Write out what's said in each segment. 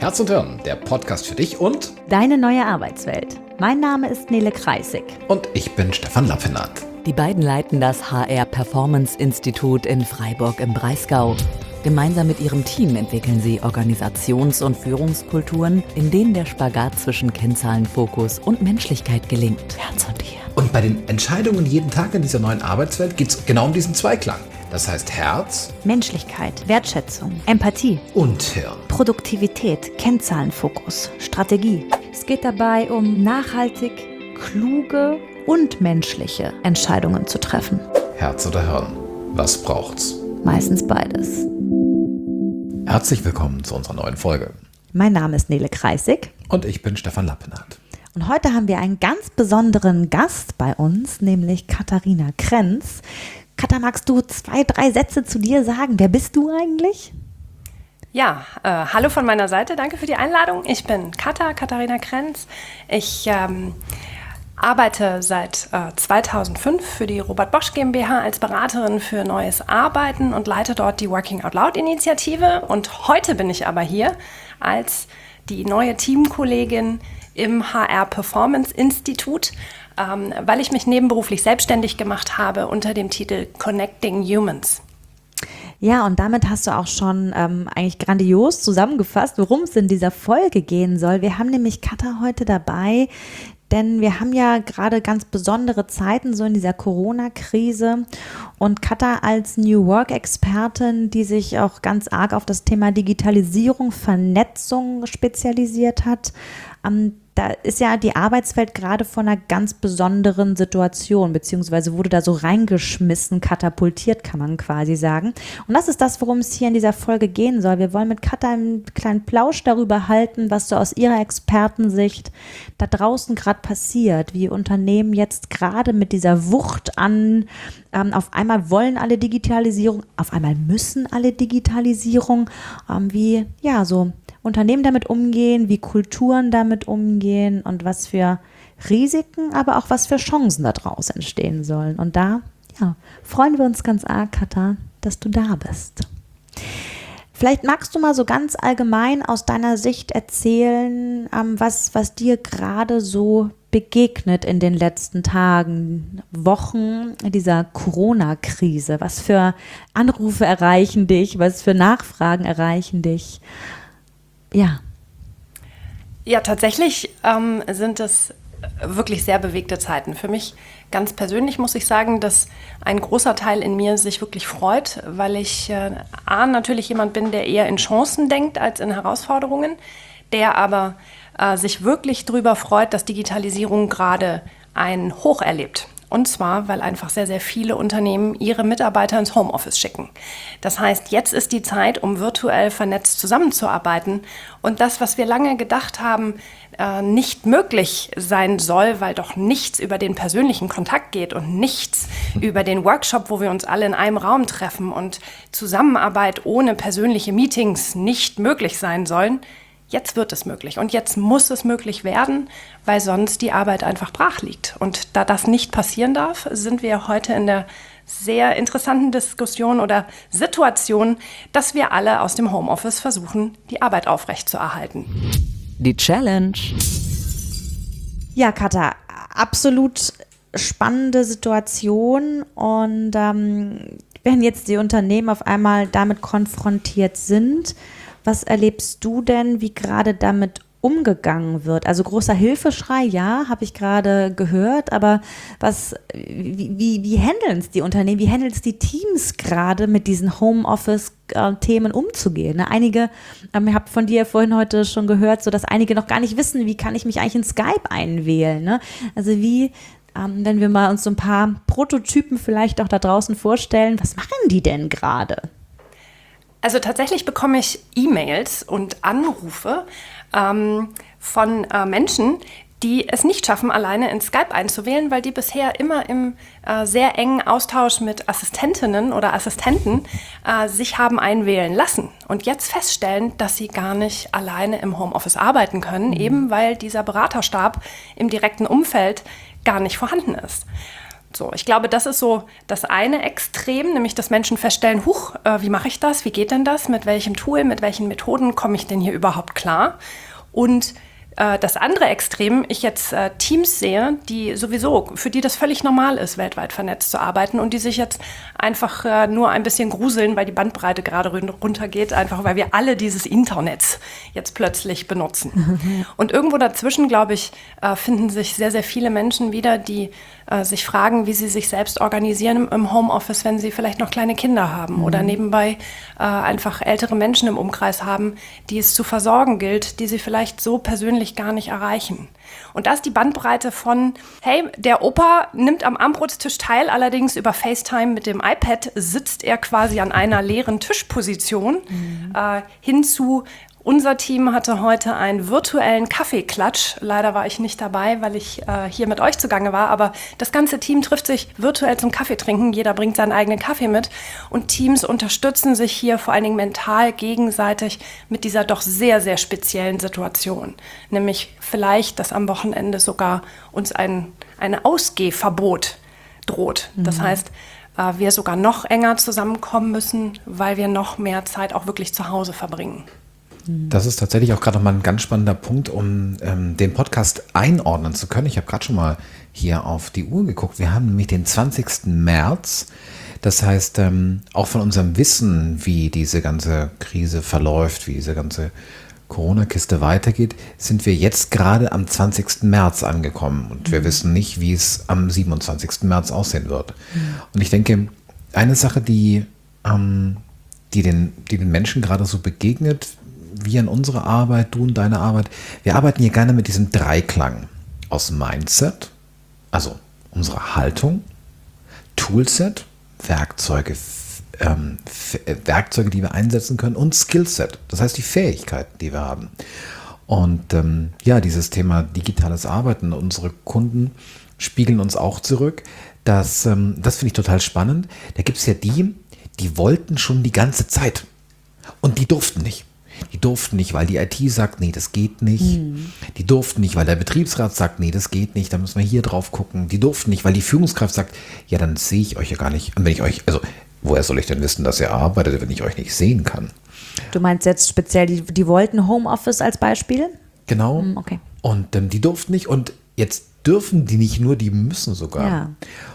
Herz und Hirn, der Podcast für dich und deine neue Arbeitswelt. Mein Name ist Nele Kreisig. Und ich bin Stefan Lappenat. Die beiden leiten das HR Performance Institut in Freiburg im Breisgau. Gemeinsam mit ihrem Team entwickeln sie Organisations- und Führungskulturen, in denen der Spagat zwischen Kennzahlenfokus und Menschlichkeit gelingt. Herz und Hirn. Und bei den Entscheidungen jeden Tag in dieser neuen Arbeitswelt geht es genau um diesen Zweiklang. Das heißt Herz, Menschlichkeit, Wertschätzung, Empathie und Hirn. Produktivität, Kennzahlenfokus, Strategie. Es geht dabei um nachhaltig, kluge und menschliche Entscheidungen zu treffen. Herz oder Hirn, was braucht's? Meistens beides. Herzlich willkommen zu unserer neuen Folge. Mein Name ist Nele Kreisig. Und ich bin Stefan Lappenat. Und heute haben wir einen ganz besonderen Gast bei uns, nämlich Katharina Krenz. Katha, magst du 2, 3 Sätze zu dir sagen? Wer bist du eigentlich? Ja, hallo von meiner Seite. Danke für die Einladung. Ich bin Katharina Krenz. Ich arbeite seit 2005 für die Robert Bosch GmbH als Beraterin für neues Arbeiten und leite dort die Working Out Loud Initiative. Und heute bin ich aber hier als die neue Teamkollegin im HR Performance Institut, weil ich mich nebenberuflich selbstständig gemacht habe unter dem Titel Connecting Humans. Ja, und damit hast du auch schon eigentlich grandios zusammengefasst, worum es in dieser Folge gehen soll. Wir haben nämlich Katha heute dabei, denn wir haben ja gerade ganz besondere Zeiten so in dieser Corona-Krise und Katha als New Work-Expertin, die sich auch ganz arg auf das Thema Digitalisierung, Vernetzung spezialisiert hat, da ist ja die Arbeitswelt gerade vor einer ganz besonderen Situation, beziehungsweise wurde da so reingeschmissen, katapultiert, kann man quasi sagen. Und das ist das, worum es hier in dieser Folge gehen soll. Wir wollen mit Katha einen kleinen Plausch darüber halten, was so aus ihrer Expertensicht da draußen gerade passiert, wie Unternehmen jetzt gerade mit dieser Wucht an, auf einmal wollen alle Digitalisierung, auf einmal müssen alle Digitalisierung, wie ja so Unternehmen damit umgehen, wie Kulturen damit umgehen und was für Risiken, aber auch was für Chancen daraus entstehen sollen. Und da freuen wir uns ganz arg, Katha, dass du da bist. Vielleicht magst du mal so ganz allgemein aus deiner Sicht erzählen, was dir gerade so begegnet in den letzten Tagen, Wochen dieser Corona-Krise. Was für Anrufe erreichen dich, was für Nachfragen erreichen dich? Ja, tatsächlich sind es wirklich sehr bewegte Zeiten. Für mich ganz persönlich muss ich sagen, dass ein großer Teil in mir sich wirklich freut, weil ich natürlich jemand bin, der eher in Chancen denkt als in Herausforderungen, der aber sich wirklich darüber freut, dass Digitalisierung gerade ein Hoch erlebt. Und zwar, weil einfach sehr, sehr viele Unternehmen ihre Mitarbeiter ins Homeoffice schicken. Das heißt, jetzt ist die Zeit, um virtuell vernetzt zusammenzuarbeiten. Und das, was wir lange gedacht haben, nicht möglich sein soll, weil doch nichts über den persönlichen Kontakt geht und nichts über den Workshop, wo wir uns alle in einem Raum treffen und Zusammenarbeit ohne persönliche Meetings nicht möglich sein sollen. Jetzt wird es möglich und jetzt muss es möglich werden, weil sonst die Arbeit einfach brach liegt. Und da das nicht passieren darf, sind wir heute in der sehr interessanten Diskussion oder Situation, dass wir alle aus dem Homeoffice versuchen, die Arbeit aufrechtzuerhalten. Die Challenge. Ja, Katha, absolut spannende Situation und wenn jetzt die Unternehmen auf einmal damit konfrontiert sind, was erlebst du denn, wie gerade damit umgegangen wird? Also großer Hilfeschrei, ja, habe ich gerade gehört, aber wie handeln es die Unternehmen, wie handeln es die Teams gerade mit diesen Homeoffice-Themen umzugehen? Ne? Einige, ich habe von dir vorhin heute schon gehört, so dass einige noch gar nicht wissen, wie kann ich mich eigentlich in Skype einwählen? Ne? Also wenn wir mal uns so ein paar Prototypen vielleicht auch da draußen vorstellen, was machen die denn gerade? Also tatsächlich bekomme ich E-Mails und Anrufe von Menschen, die es nicht schaffen, alleine in Skype einzuwählen, weil die bisher immer im sehr engen Austausch mit Assistentinnen oder Assistenten sich haben einwählen lassen und jetzt feststellen, dass sie gar nicht alleine im Homeoffice arbeiten können, eben weil dieser Beraterstab im direkten Umfeld gar nicht vorhanden ist. So, ich glaube, das ist so das eine Extrem, nämlich dass Menschen feststellen, huch, wie mache ich das? Wie geht denn das? Mit welchem Tool, mit welchen Methoden komme ich denn hier überhaupt klar? Und das andere Extrem, ich jetzt Teams sehe, die sowieso, für die das völlig normal ist, weltweit vernetzt zu arbeiten und die sich jetzt einfach nur ein bisschen gruseln, weil die Bandbreite gerade runtergeht, einfach weil wir alle dieses Internet jetzt plötzlich benutzen. Und irgendwo dazwischen, glaube ich, finden sich sehr, sehr viele Menschen wieder, die sich fragen, wie sie sich selbst organisieren im Homeoffice, wenn sie vielleicht noch kleine Kinder haben oder nebenbei einfach ältere Menschen im Umkreis haben, die es zu versorgen gilt, die sie vielleicht so persönlich gar nicht erreichen. Und da ist die Bandbreite von, hey, der Opa nimmt am Abendbrotstisch teil, allerdings über FaceTime mit dem iPad sitzt er quasi an einer leeren Tischposition, hin zu, unser Team hatte heute einen virtuellen Kaffeeklatsch. Leider war ich nicht dabei, weil ich hier mit euch zugange war. Aber das ganze Team trifft sich virtuell zum Kaffee trinken. Jeder bringt seinen eigenen Kaffee mit. Und Teams unterstützen sich hier vor allen Dingen mental gegenseitig mit dieser doch sehr, sehr speziellen Situation. Nämlich vielleicht, dass am Wochenende sogar uns ein Ausgehverbot droht. Das heißt, wir sogar noch enger zusammenkommen müssen, weil wir noch mehr Zeit auch wirklich zu Hause verbringen. Das ist tatsächlich auch gerade nochmal ein ganz spannender Punkt, um den Podcast einordnen zu können. Ich habe gerade schon mal hier auf die Uhr geguckt. Wir haben nämlich den 20. März. Das heißt, auch von unserem Wissen, wie diese ganze Krise verläuft, wie diese ganze Corona-Kiste weitergeht, sind wir jetzt gerade am 20. März angekommen. Und wir wissen nicht, wie es am 27. März aussehen wird. Und ich denke, eine Sache, die den Menschen gerade so begegnet, wir in unserer Arbeit, du in deiner Arbeit, wir arbeiten hier gerne mit diesem Dreiklang aus Mindset, also unserer Haltung, Toolset, Werkzeuge, die wir einsetzen können und Skillset, das heißt die Fähigkeiten, die wir haben. Und dieses Thema digitales Arbeiten, unsere Kunden spiegeln uns auch zurück. Das finde ich total spannend. Da gibt es ja die wollten schon die ganze Zeit und die durften nicht. Die durften nicht, weil die IT sagt, nee, das geht nicht. Die durften nicht, weil der Betriebsrat sagt, nee, das geht nicht, da müssen wir hier drauf gucken. Die durften nicht, weil die Führungskraft sagt, ja, dann sehe ich euch ja gar nicht. Und wenn ich euch, also woher soll ich denn wissen, dass ihr arbeitet, wenn ich euch nicht sehen kann? Du meinst jetzt speziell, die wollten Homeoffice als Beispiel? Genau. Okay. Und die durften nicht und jetzt dürfen die nicht nur, die müssen sogar. Ja.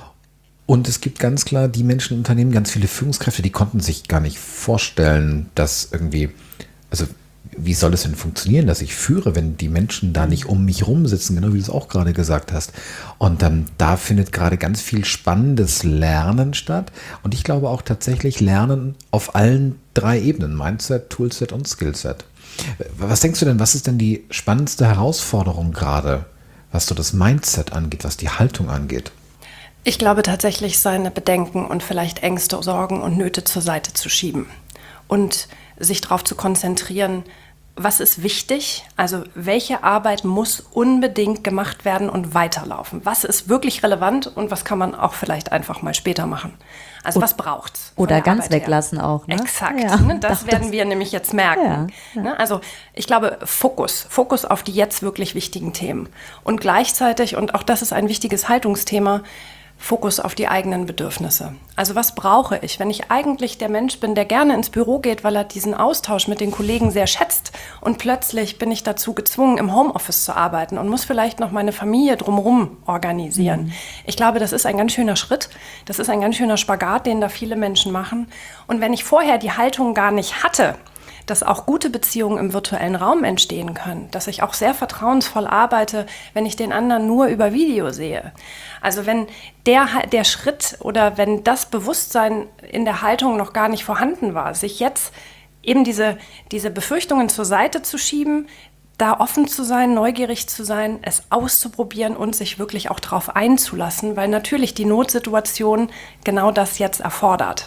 Und es gibt ganz klar die Menschen im Unternehmen, ganz viele Führungskräfte, die konnten sich gar nicht vorstellen, dass irgendwie, also wie soll es denn funktionieren, dass ich führe, wenn die Menschen da nicht um mich rum sitzen, genau wie du es auch gerade gesagt hast. Und da findet gerade ganz viel spannendes Lernen statt. Und ich glaube auch tatsächlich Lernen auf allen 3 Ebenen, Mindset, Toolset und Skillset. Was denkst du denn, was ist denn die spannendste Herausforderung gerade, was so das Mindset angeht, was die Haltung angeht? Ich glaube tatsächlich, seine Bedenken und vielleicht Ängste, Sorgen und Nöte zur Seite zu schieben und sich darauf zu konzentrieren, was ist wichtig, also welche Arbeit muss unbedingt gemacht werden und weiterlaufen. Was ist wirklich relevant und was kann man auch vielleicht einfach mal später machen. Also was braucht's? Oder ganz weglassen auch. Ne? Exakt, ja, das werden wir nämlich jetzt merken. Ja. Also ich glaube, Fokus auf die jetzt wirklich wichtigen Themen. Und gleichzeitig, und auch das ist ein wichtiges Haltungsthema, Fokus auf die eigenen Bedürfnisse. Also was brauche ich, wenn ich eigentlich der Mensch bin, der gerne ins Büro geht, weil er diesen Austausch mit den Kollegen sehr schätzt und plötzlich bin ich dazu gezwungen, im Homeoffice zu arbeiten und muss vielleicht noch meine Familie drumherum organisieren. Ich glaube, das ist ein ganz schöner Schritt, das ist ein ganz schöner Spagat, den da viele Menschen machen. Und wenn ich vorher die Haltung gar nicht hatte, dass auch gute Beziehungen im virtuellen Raum entstehen können, dass ich auch sehr vertrauensvoll arbeite, wenn ich den anderen nur über Video sehe. Also wenn der Schritt oder wenn das Bewusstsein in der Haltung noch gar nicht vorhanden war, sich jetzt eben diese Befürchtungen zur Seite zu schieben, da offen zu sein, neugierig zu sein, es auszuprobieren und sich wirklich auch darauf einzulassen, weil natürlich die Notsituation genau das jetzt erfordert.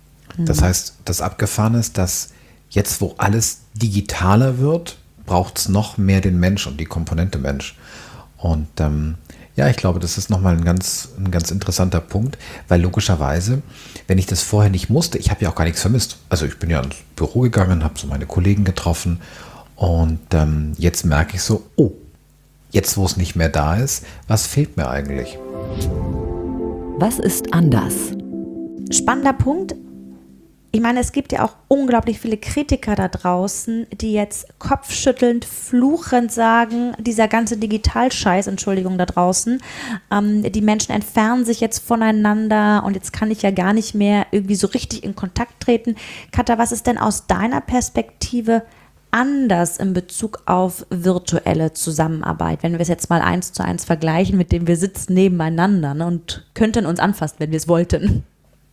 Das heißt, das Abgefahrene ist, dass jetzt, wo alles digitaler wird, braucht es noch mehr den Mensch und die Komponente Mensch. Und ich glaube, das ist nochmal ein ganz interessanter Punkt, weil logischerweise, wenn ich das vorher nicht musste, ich habe ja auch gar nichts vermisst. Also ich bin ja ins Büro gegangen, habe so meine Kollegen getroffen und jetzt merke ich so, jetzt wo es nicht mehr da ist, was fehlt mir eigentlich? Was ist anders? Spannender Punkt. Ich meine, es gibt ja auch unglaublich viele Kritiker da draußen, die jetzt kopfschüttelnd, fluchend sagen, dieser ganze Digitalscheiß, Entschuldigung, da draußen, die Menschen entfernen sich jetzt voneinander und jetzt kann ich ja gar nicht mehr irgendwie so richtig in Kontakt treten. Katha, was ist denn aus deiner Perspektive anders in Bezug auf virtuelle Zusammenarbeit, wenn wir es jetzt mal 1:1 vergleichen, mit dem wir sitzen nebeneinander, ne, und könnten uns anfassen, wenn wir es wollten?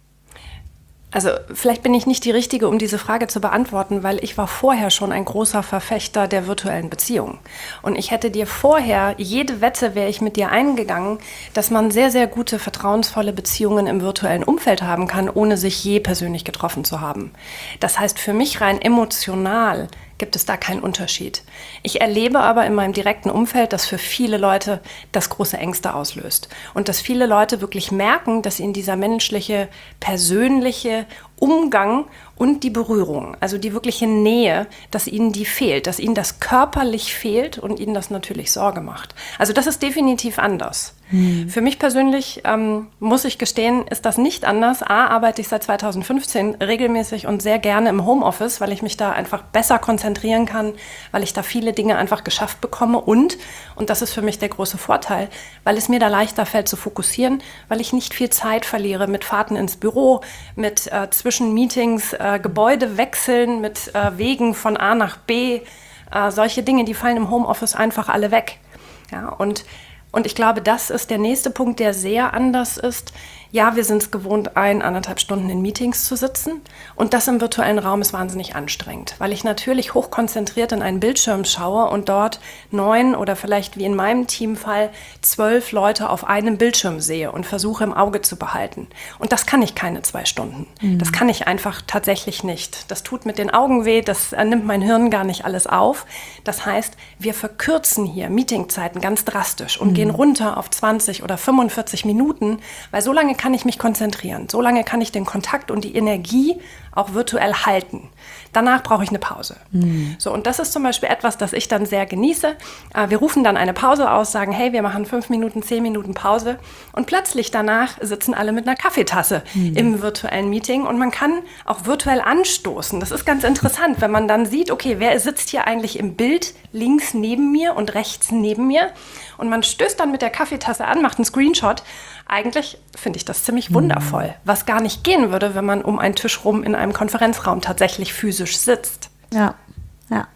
Also vielleicht bin ich nicht die Richtige, um diese Frage zu beantworten, weil ich war vorher schon ein großer Verfechter der virtuellen Beziehung. Und ich hätte dir vorher, jede Wette wäre ich mit dir eingegangen, dass man sehr, sehr gute, vertrauensvolle Beziehungen im virtuellen Umfeld haben kann, ohne sich je persönlich getroffen zu haben. Das heißt, für mich rein emotional gibt es da keinen Unterschied. Ich erlebe aber in meinem direkten Umfeld, dass für viele Leute das große Ängste auslöst. Und dass viele Leute wirklich merken, dass ihnen dieser menschliche, persönliche Umgang und die Berührung, also die wirkliche Nähe, dass ihnen die fehlt, dass ihnen das körperlich fehlt und ihnen das natürlich Sorge macht. Also das ist definitiv anders. Für mich persönlich, muss ich gestehen, ist das nicht anders. Arbeite ich seit 2015 regelmäßig und sehr gerne im Homeoffice, weil ich mich da einfach besser konzentrieren kann, weil ich da viele Dinge einfach geschafft bekomme und das ist für mich der große Vorteil, weil es mir da leichter fällt zu fokussieren, weil ich nicht viel Zeit verliere mit Fahrten ins Büro, mit zwischen Meetings, Gebäude wechseln, mit Wegen von A nach B. Solche Dinge, die fallen im Homeoffice einfach alle weg. Ja, und ich glaube, das ist der nächste Punkt, der sehr anders ist. Ja, wir sind es gewohnt, 1,5 Stunden in Meetings zu sitzen. Und das im virtuellen Raum ist wahnsinnig anstrengend, weil ich natürlich hochkonzentriert in einen Bildschirm schaue und dort 9 oder vielleicht wie in meinem Teamfall 12 Leute auf einem Bildschirm sehe und versuche im Auge zu behalten. Und das kann ich keine 2 Stunden. Das kann ich einfach tatsächlich nicht. Das tut mit den Augen weh, das nimmt mein Hirn gar nicht alles auf. Das heißt, wir verkürzen hier Meetingzeiten ganz drastisch und gehen runter auf 20 oder 45 Minuten, weil so lange kann ich mich konzentrieren. So lange kann ich den Kontakt und die Energie auch virtuell halten. Danach brauche ich eine Pause. So, und das ist zum Beispiel etwas, das ich dann sehr genieße. Wir rufen dann eine Pause aus, sagen, hey, wir machen 5 Minuten, 10 Minuten Pause. Und plötzlich danach sitzen alle mit einer Kaffeetasse im virtuellen Meeting. Und man kann auch virtuell anstoßen. Das ist ganz interessant, wenn man dann sieht, okay, wer sitzt hier eigentlich im Bild links neben mir und rechts neben mir? Und man stößt dann mit der Kaffeetasse an, macht einen Screenshot. Eigentlich finde ich das ziemlich wundervoll, was gar nicht gehen würde, wenn man um einen Tisch rum in einem Konferenzraum tatsächlich physisch sitzt. Ja, ja.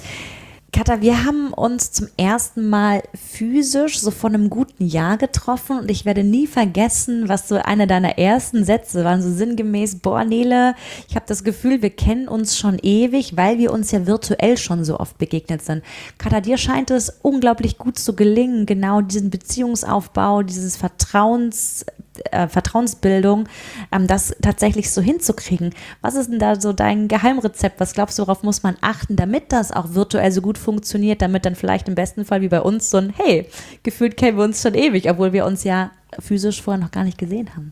Katha, wir haben uns zum ersten Mal physisch so vor einem guten Jahr getroffen und ich werde nie vergessen, was so einer deiner ersten Sätze waren, so sinngemäß, boah Nele, ich habe das Gefühl, wir kennen uns schon ewig, weil wir uns ja virtuell schon so oft begegnet sind. Katha, dir scheint es unglaublich gut zu gelingen, genau diesen Beziehungsaufbau, dieses Vertrauensbildung, das tatsächlich so hinzukriegen. Was ist denn da so dein Geheimrezept? Was glaubst du, worauf muss man achten, damit das auch virtuell so gut funktioniert, damit dann vielleicht im besten Fall wie bei uns so ein, hey, gefühlt kennen wir uns schon ewig, obwohl wir uns ja physisch vorher noch gar nicht gesehen haben?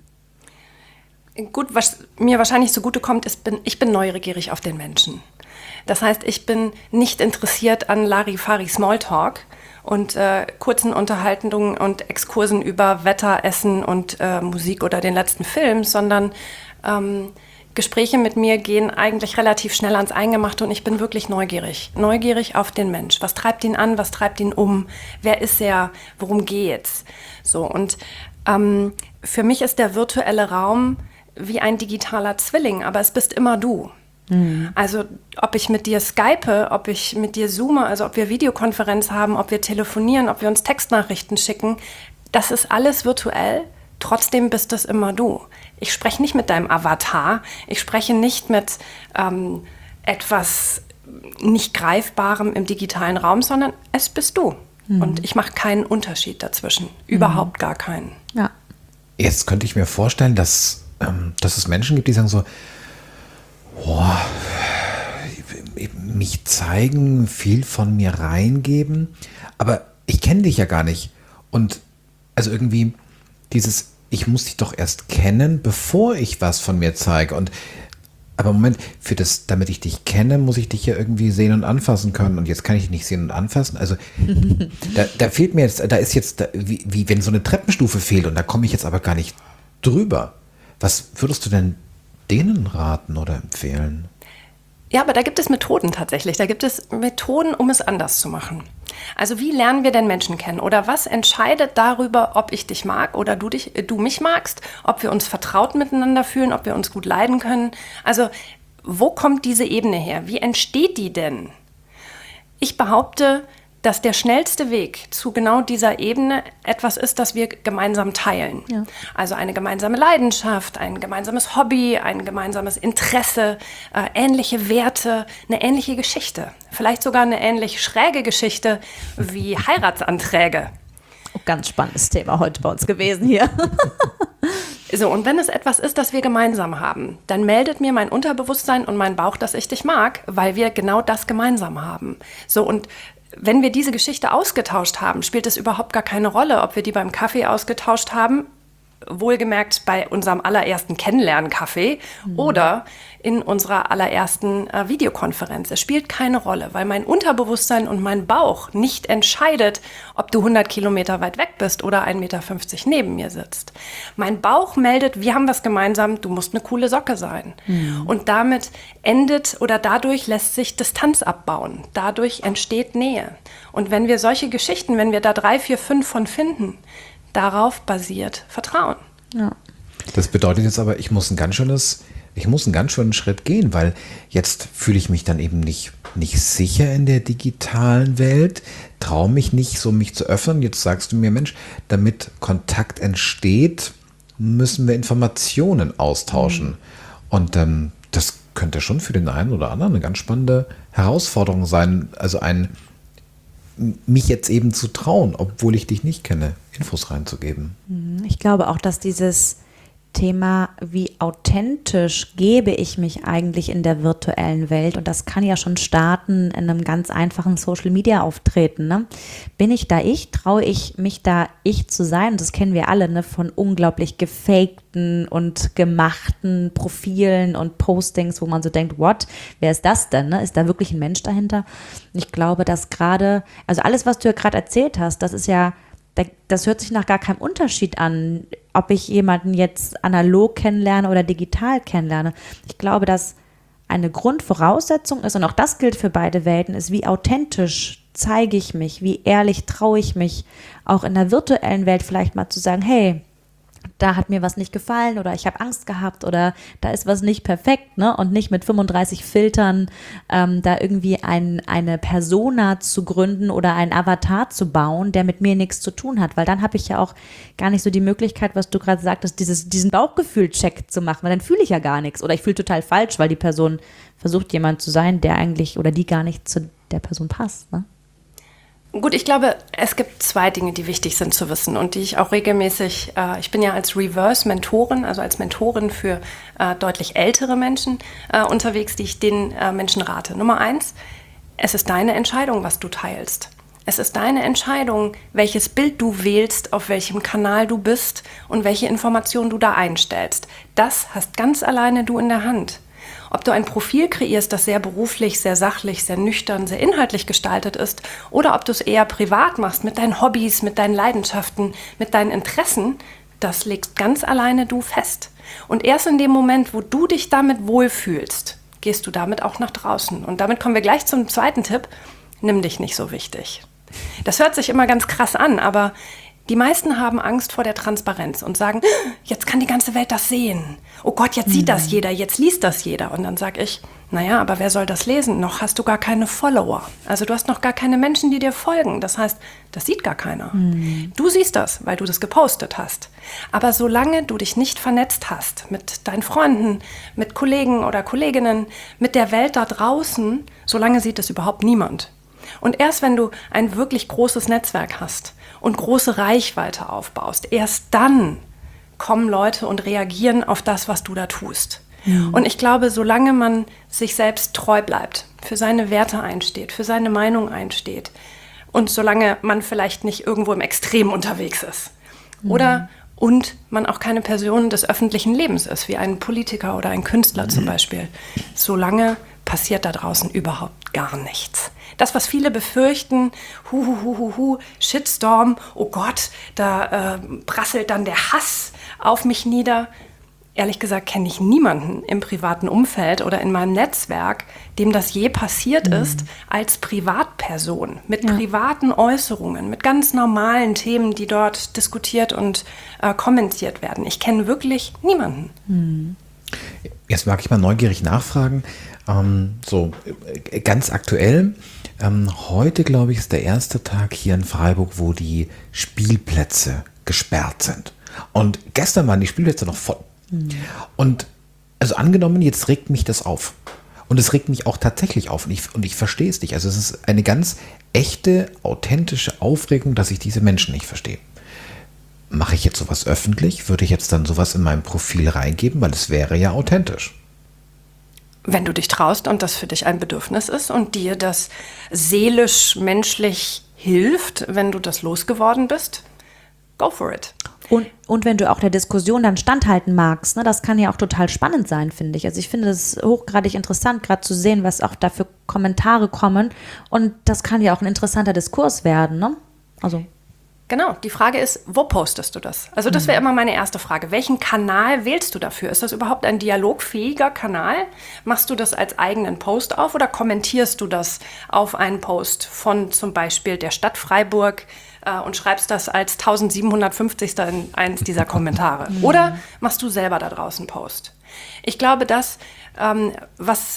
Gut, was mir wahrscheinlich zugutekommt, ist, ich bin neugierig auf den Menschen. Das heißt, ich bin nicht interessiert an Larifari-Smalltalk und kurzen Unterhaltungen und Exkursen über Wetter, Essen und Musik oder den letzten Film, sondern Gespräche mit mir gehen eigentlich relativ schnell ans Eingemachte und ich bin wirklich neugierig. Neugierig auf den Mensch. Was treibt ihn an? Was treibt ihn um? Wer ist er? Worum geht's? So, und für mich ist der virtuelle Raum wie ein digitaler Zwilling, aber es bist immer du. Also ob ich mit dir skype, ob ich mit dir zoome, also ob wir Videokonferenz haben, ob wir telefonieren, ob wir uns Textnachrichten schicken, das ist alles virtuell, trotzdem bist es immer du. Ich spreche nicht mit deinem Avatar, ich spreche nicht mit etwas nicht Greifbarem im digitalen Raum, sondern es bist du. Und ich mache keinen Unterschied dazwischen, überhaupt gar keinen. Ja. Jetzt könnte ich mir vorstellen, dass es Menschen gibt, die sagen so, boah, mich zeigen, viel von mir reingeben, aber ich kenne dich ja gar nicht. Und also irgendwie dieses, ich muss dich doch erst kennen, bevor ich was von mir zeige. Aber Moment, damit ich dich kenne, muss ich dich ja irgendwie sehen und anfassen können. Und jetzt kann ich dich nicht sehen und anfassen. Also da fehlt mir jetzt, wie wenn so eine Treppenstufe fehlt und da komme ich jetzt aber gar nicht drüber. Was würdest du denn denen raten oder empfehlen? Ja, aber da gibt es Methoden tatsächlich. Da gibt es Methoden, um es anders zu machen. Also wie lernen wir denn Menschen kennen? Oder was entscheidet darüber, ob ich dich mag oder du mich magst? Ob wir uns vertraut miteinander fühlen, ob wir uns gut leiden können? Also wo kommt diese Ebene her? Wie entsteht die denn? Ich behaupte, dass der schnellste Weg zu genau dieser Ebene etwas ist, das wir gemeinsam teilen. Ja. Also eine gemeinsame Leidenschaft, ein gemeinsames Hobby, ein gemeinsames Interesse, ähnliche Werte, eine ähnliche Geschichte. Vielleicht sogar eine ähnlich schräge Geschichte wie Heiratsanträge. Oh, ganz spannendes Thema heute bei uns gewesen hier. So, und wenn es etwas ist, das wir gemeinsam haben, dann meldet mir mein Unterbewusstsein und mein Bauch, dass ich dich mag, weil wir genau das gemeinsam haben. So, und wenn wir diese Geschichte ausgetauscht haben, spielt es überhaupt gar keine Rolle, ob wir die beim Kaffee ausgetauscht haben, wohlgemerkt bei unserem allerersten Kennenlernen-Kaffee oder in unserer allerersten Videokonferenz. Es spielt keine Rolle, weil mein Unterbewusstsein und mein Bauch nicht entscheidet, ob du 100 Kilometer weit weg bist oder 1,50 Meter neben mir sitzt. Mein Bauch meldet, wir haben was gemeinsam, du musst eine coole Socke sein. Und damit dadurch lässt sich Distanz abbauen. Dadurch entsteht Nähe. Und wenn wir solche Geschichten, wenn wir da 3, 4, 5 von finden, darauf basiert Vertrauen. Ja. Das bedeutet jetzt aber, ich muss einen ganz schönen Schritt gehen, weil jetzt fühle ich mich dann eben nicht sicher in der digitalen Welt, traue mich nicht, so mich zu öffnen. Jetzt sagst du mir, Mensch, damit Kontakt entsteht, müssen wir Informationen austauschen. Und das könnte schon für den einen oder anderen eine ganz spannende Herausforderung sein, also mich jetzt eben zu trauen, obwohl ich dich nicht kenne, Infos reinzugeben. Ich glaube auch, dass dieses Thema, wie authentisch gebe ich mich eigentlich in der virtuellen Welt, und das kann ja schon starten in einem ganz einfachen Social-Media-Auftreten. Ne? Bin ich da ich? Traue ich mich da ich zu sein? Das kennen wir alle, ne? Von unglaublich gefakten und gemachten Profilen und Postings, wo man so denkt, what? Wer ist das denn? Ne? Ist da wirklich ein Mensch dahinter? Ich glaube, dass gerade, also alles, was du ja gerade erzählt hast, das ist ja, das hört sich nach gar keinem Unterschied an, ob ich jemanden jetzt analog kennenlerne oder digital kennenlerne. Ich glaube, dass eine Grundvoraussetzung ist, und auch das gilt für beide Welten, ist, wie authentisch zeige ich mich, wie ehrlich traue ich mich, auch in der virtuellen Welt vielleicht mal zu sagen, hey, da hat mir was nicht gefallen oder ich habe Angst gehabt oder da ist was nicht perfekt, ne? Und nicht mit 35 Filtern da irgendwie eine Persona zu gründen oder einen Avatar zu bauen, der mit mir nichts zu tun hat, weil dann habe ich ja auch gar nicht so die Möglichkeit, was du gerade sagtest, diesen Bauchgefühl-Check zu machen, weil dann fühle ich ja gar nichts oder ich fühle total falsch, weil die Person versucht, jemand zu sein, der eigentlich oder die gar nicht zu der Person passt, ne? Gut, ich glaube, es gibt 2 Dinge, die wichtig sind zu wissen und die ich auch regelmäßig, ich bin ja als Reverse-Mentorin, also als Mentorin für deutlich ältere Menschen unterwegs, die ich den Menschen rate. Nummer 1, es ist deine Entscheidung, was du teilst. Es ist deine Entscheidung, welches Bild du wählst, auf welchem Kanal du bist und welche Informationen du da einstellst. Das hast ganz alleine du in der Hand. Ob du ein Profil kreierst, das sehr beruflich, sehr sachlich, sehr nüchtern, sehr inhaltlich gestaltet ist, oder ob du es eher privat machst, mit deinen Hobbys, mit deinen Leidenschaften, mit deinen Interessen, das legst ganz alleine du fest. Und erst in dem Moment, wo du dich damit wohlfühlst, gehst du damit auch nach draußen. Und damit kommen wir gleich zum 2. Tipp, nimm dich nicht so wichtig. Das hört sich immer ganz krass an, aber die meisten haben Angst vor der Transparenz und sagen, jetzt kann die ganze Welt das sehen. Oh Gott, jetzt sieht das jeder, jetzt liest das jeder. Und dann sage ich, naja, aber wer soll das lesen? Noch hast du gar keine Follower. Also du hast noch gar keine Menschen, die dir folgen. Das heißt, das sieht gar keiner. Du siehst das, weil du das gepostet hast. Aber solange du dich nicht vernetzt hast mit deinen Freunden, mit Kollegen oder Kolleginnen, mit der Welt da draußen, solange sieht es überhaupt niemand. Und erst wenn du ein wirklich großes Netzwerk hast und große Reichweite aufbaust, erst dann kommen Leute und reagieren auf das, was du da tust. Ja. Und ich glaube, solange man sich selbst treu bleibt, für seine Werte einsteht, für seine Meinung einsteht und solange man vielleicht nicht irgendwo im Extrem unterwegs ist und man auch keine Person des öffentlichen Lebens ist, wie ein Politiker oder ein Künstler zum Beispiel, solange passiert da draußen überhaupt gar nichts. Das, was viele befürchten, Shitstorm, oh Gott, da prasselt dann der Hass auf mich nieder. Ehrlich gesagt kenne ich niemanden im privaten Umfeld oder in meinem Netzwerk, dem das je passiert ist, als Privatperson, mit privaten Äußerungen, mit ganz normalen Themen, die dort diskutiert und kommentiert werden. Ich kenne wirklich niemanden. Jetzt mag ich mal neugierig nachfragen, ganz aktuell, heute glaube ich ist der erste Tag hier in Freiburg, wo die Spielplätze gesperrt sind. Und gestern waren die Spielplätze noch voll. Und also angenommen, jetzt regt mich das auf. Und es regt mich auch tatsächlich auf. Und ich verstehe es nicht. Also es ist eine ganz echte, authentische Aufregung, dass ich diese Menschen nicht verstehe. Mache ich jetzt sowas öffentlich? Würde ich jetzt dann sowas in meinem Profil reingeben? Weil es wäre ja authentisch. Wenn du dich traust und das für dich ein Bedürfnis ist und dir das seelisch, menschlich hilft, wenn du das losgeworden bist, go for it. Und wenn du auch der Diskussion dann standhalten magst, ne, das kann ja auch total spannend sein, finde ich. Also ich finde es hochgradig interessant, gerade zu sehen, was auch da für Kommentare kommen. Und das kann ja auch ein interessanter Diskurs werden, ne? Also. Genau, die Frage ist, wo postest du das? Also das wäre immer meine erste Frage. Welchen Kanal wählst du dafür? Ist das überhaupt ein dialogfähiger Kanal? Machst du das als eigenen Post auf oder kommentierst du das auf einen Post von zum Beispiel der Stadt Freiburg und schreibst das als 1750. in eins dieser Kommentare? Oder machst du selber da draußen Post? Ich glaube, das, was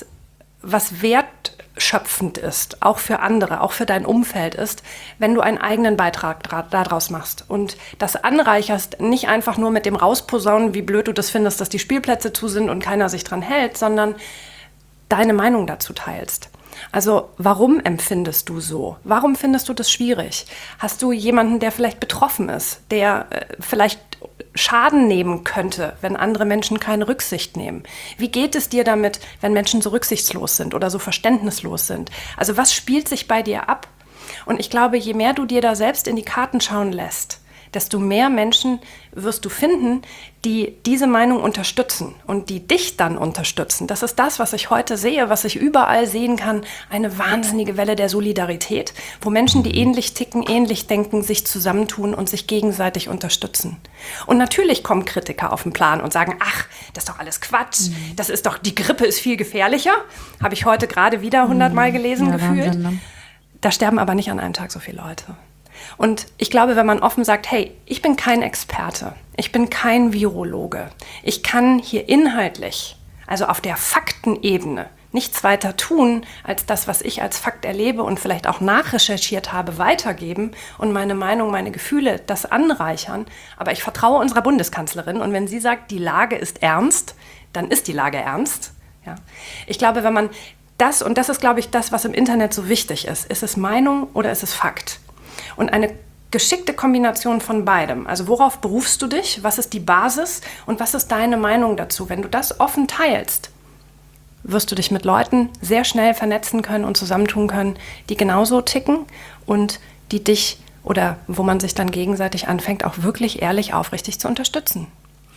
wertschöpfend ist, auch für andere, auch für dein Umfeld ist, wenn du einen eigenen Beitrag daraus machst und das anreicherst, nicht einfach nur mit dem Rausposaunen, wie blöd du das findest, dass die Spielplätze zu sind und keiner sich dran hält, sondern deine Meinung dazu teilst. Also warum empfindest du so? Warum findest du das schwierig? Hast du jemanden, der vielleicht betroffen ist, der vielleicht Schaden nehmen könnte, wenn andere Menschen keine Rücksicht nehmen? Wie geht es dir damit, wenn Menschen so rücksichtslos sind oder so verständnislos sind? Also was spielt sich bei dir ab? Und ich glaube, je mehr du dir da selbst in die Karten schauen lässt, desto mehr Menschen wirst du finden, die diese Meinung unterstützen und die dich dann unterstützen. Das ist das, was ich heute sehe, was ich überall sehen kann, eine wahnsinnige Welle der Solidarität, wo Menschen, die ähnlich ticken, ähnlich denken, sich zusammentun und sich gegenseitig unterstützen. Und natürlich kommen Kritiker auf den Plan und sagen, ach, das ist doch alles Quatsch, das ist doch, die Grippe ist viel gefährlicher. Habe ich heute gerade wieder 100-mal gelesen, gefühlt. Wahnsinn, ne? Da sterben aber nicht an einem Tag so viele Leute. Und ich glaube, wenn man offen sagt, hey, ich bin kein Experte, ich bin kein Virologe, ich kann hier inhaltlich, also auf der Faktenebene, nichts weiter tun, als das, was ich als Fakt erlebe und vielleicht auch nachrecherchiert habe, weitergeben und meine Meinung, meine Gefühle, das anreichern. Aber ich vertraue unserer Bundeskanzlerin und wenn sie sagt, die Lage ist ernst, dann ist die Lage ernst. Ja. Ich glaube, wenn man das, und das ist, glaube ich, das, was im Internet so wichtig ist es Meinung oder ist es Fakt? Und eine geschickte Kombination von beidem. Also worauf berufst du dich? Was ist die Basis? Und was ist deine Meinung dazu? Wenn du das offen teilst, wirst du dich mit Leuten sehr schnell vernetzen können und zusammentun können, die genauso ticken und die dich oder wo man sich dann gegenseitig anfängt, auch wirklich ehrlich, aufrichtig zu unterstützen.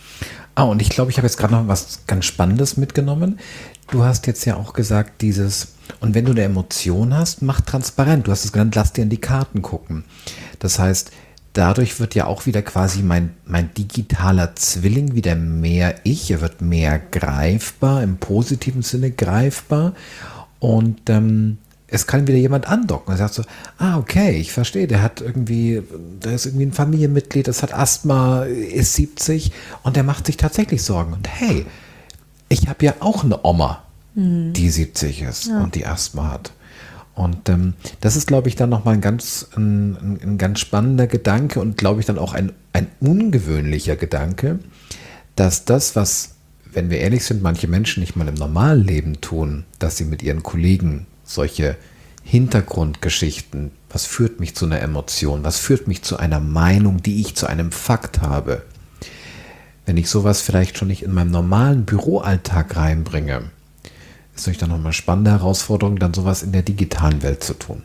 Und ich glaube, ich habe jetzt gerade noch was ganz Spannendes mitgenommen. Du hast jetzt ja auch gesagt, und wenn du eine Emotion hast, mach transparent. Du hast es genannt, lass dir in die Karten gucken. Das heißt, dadurch wird ja auch wieder quasi mein digitaler Zwilling wieder mehr ich. Er wird mehr greifbar, im positiven Sinne greifbar. Und es kann wieder jemand andocken. Er sagt so, okay, ich verstehe, der ist irgendwie ein Familienmitglied, das hat Asthma, ist 70 und der macht sich tatsächlich Sorgen. Und hey, ich habe ja auch eine Oma, die 70 ist und die Asthma hat. Und das ist, glaube ich, dann nochmal ein ganz spannender Gedanke und, glaube ich, dann auch ein ungewöhnlicher Gedanke, dass das, was, wenn wir ehrlich sind, manche Menschen nicht mal im normalen Leben tun, dass sie mit ihren Kollegen solche Hintergrundgeschichten, was führt mich zu einer Emotion, was führt mich zu einer Meinung, die ich zu einem Fakt habe. Wenn ich sowas vielleicht schon nicht in meinem normalen Büroalltag reinbringe, ist natürlich dann nochmal eine spannende Herausforderung, dann sowas in der digitalen Welt zu tun.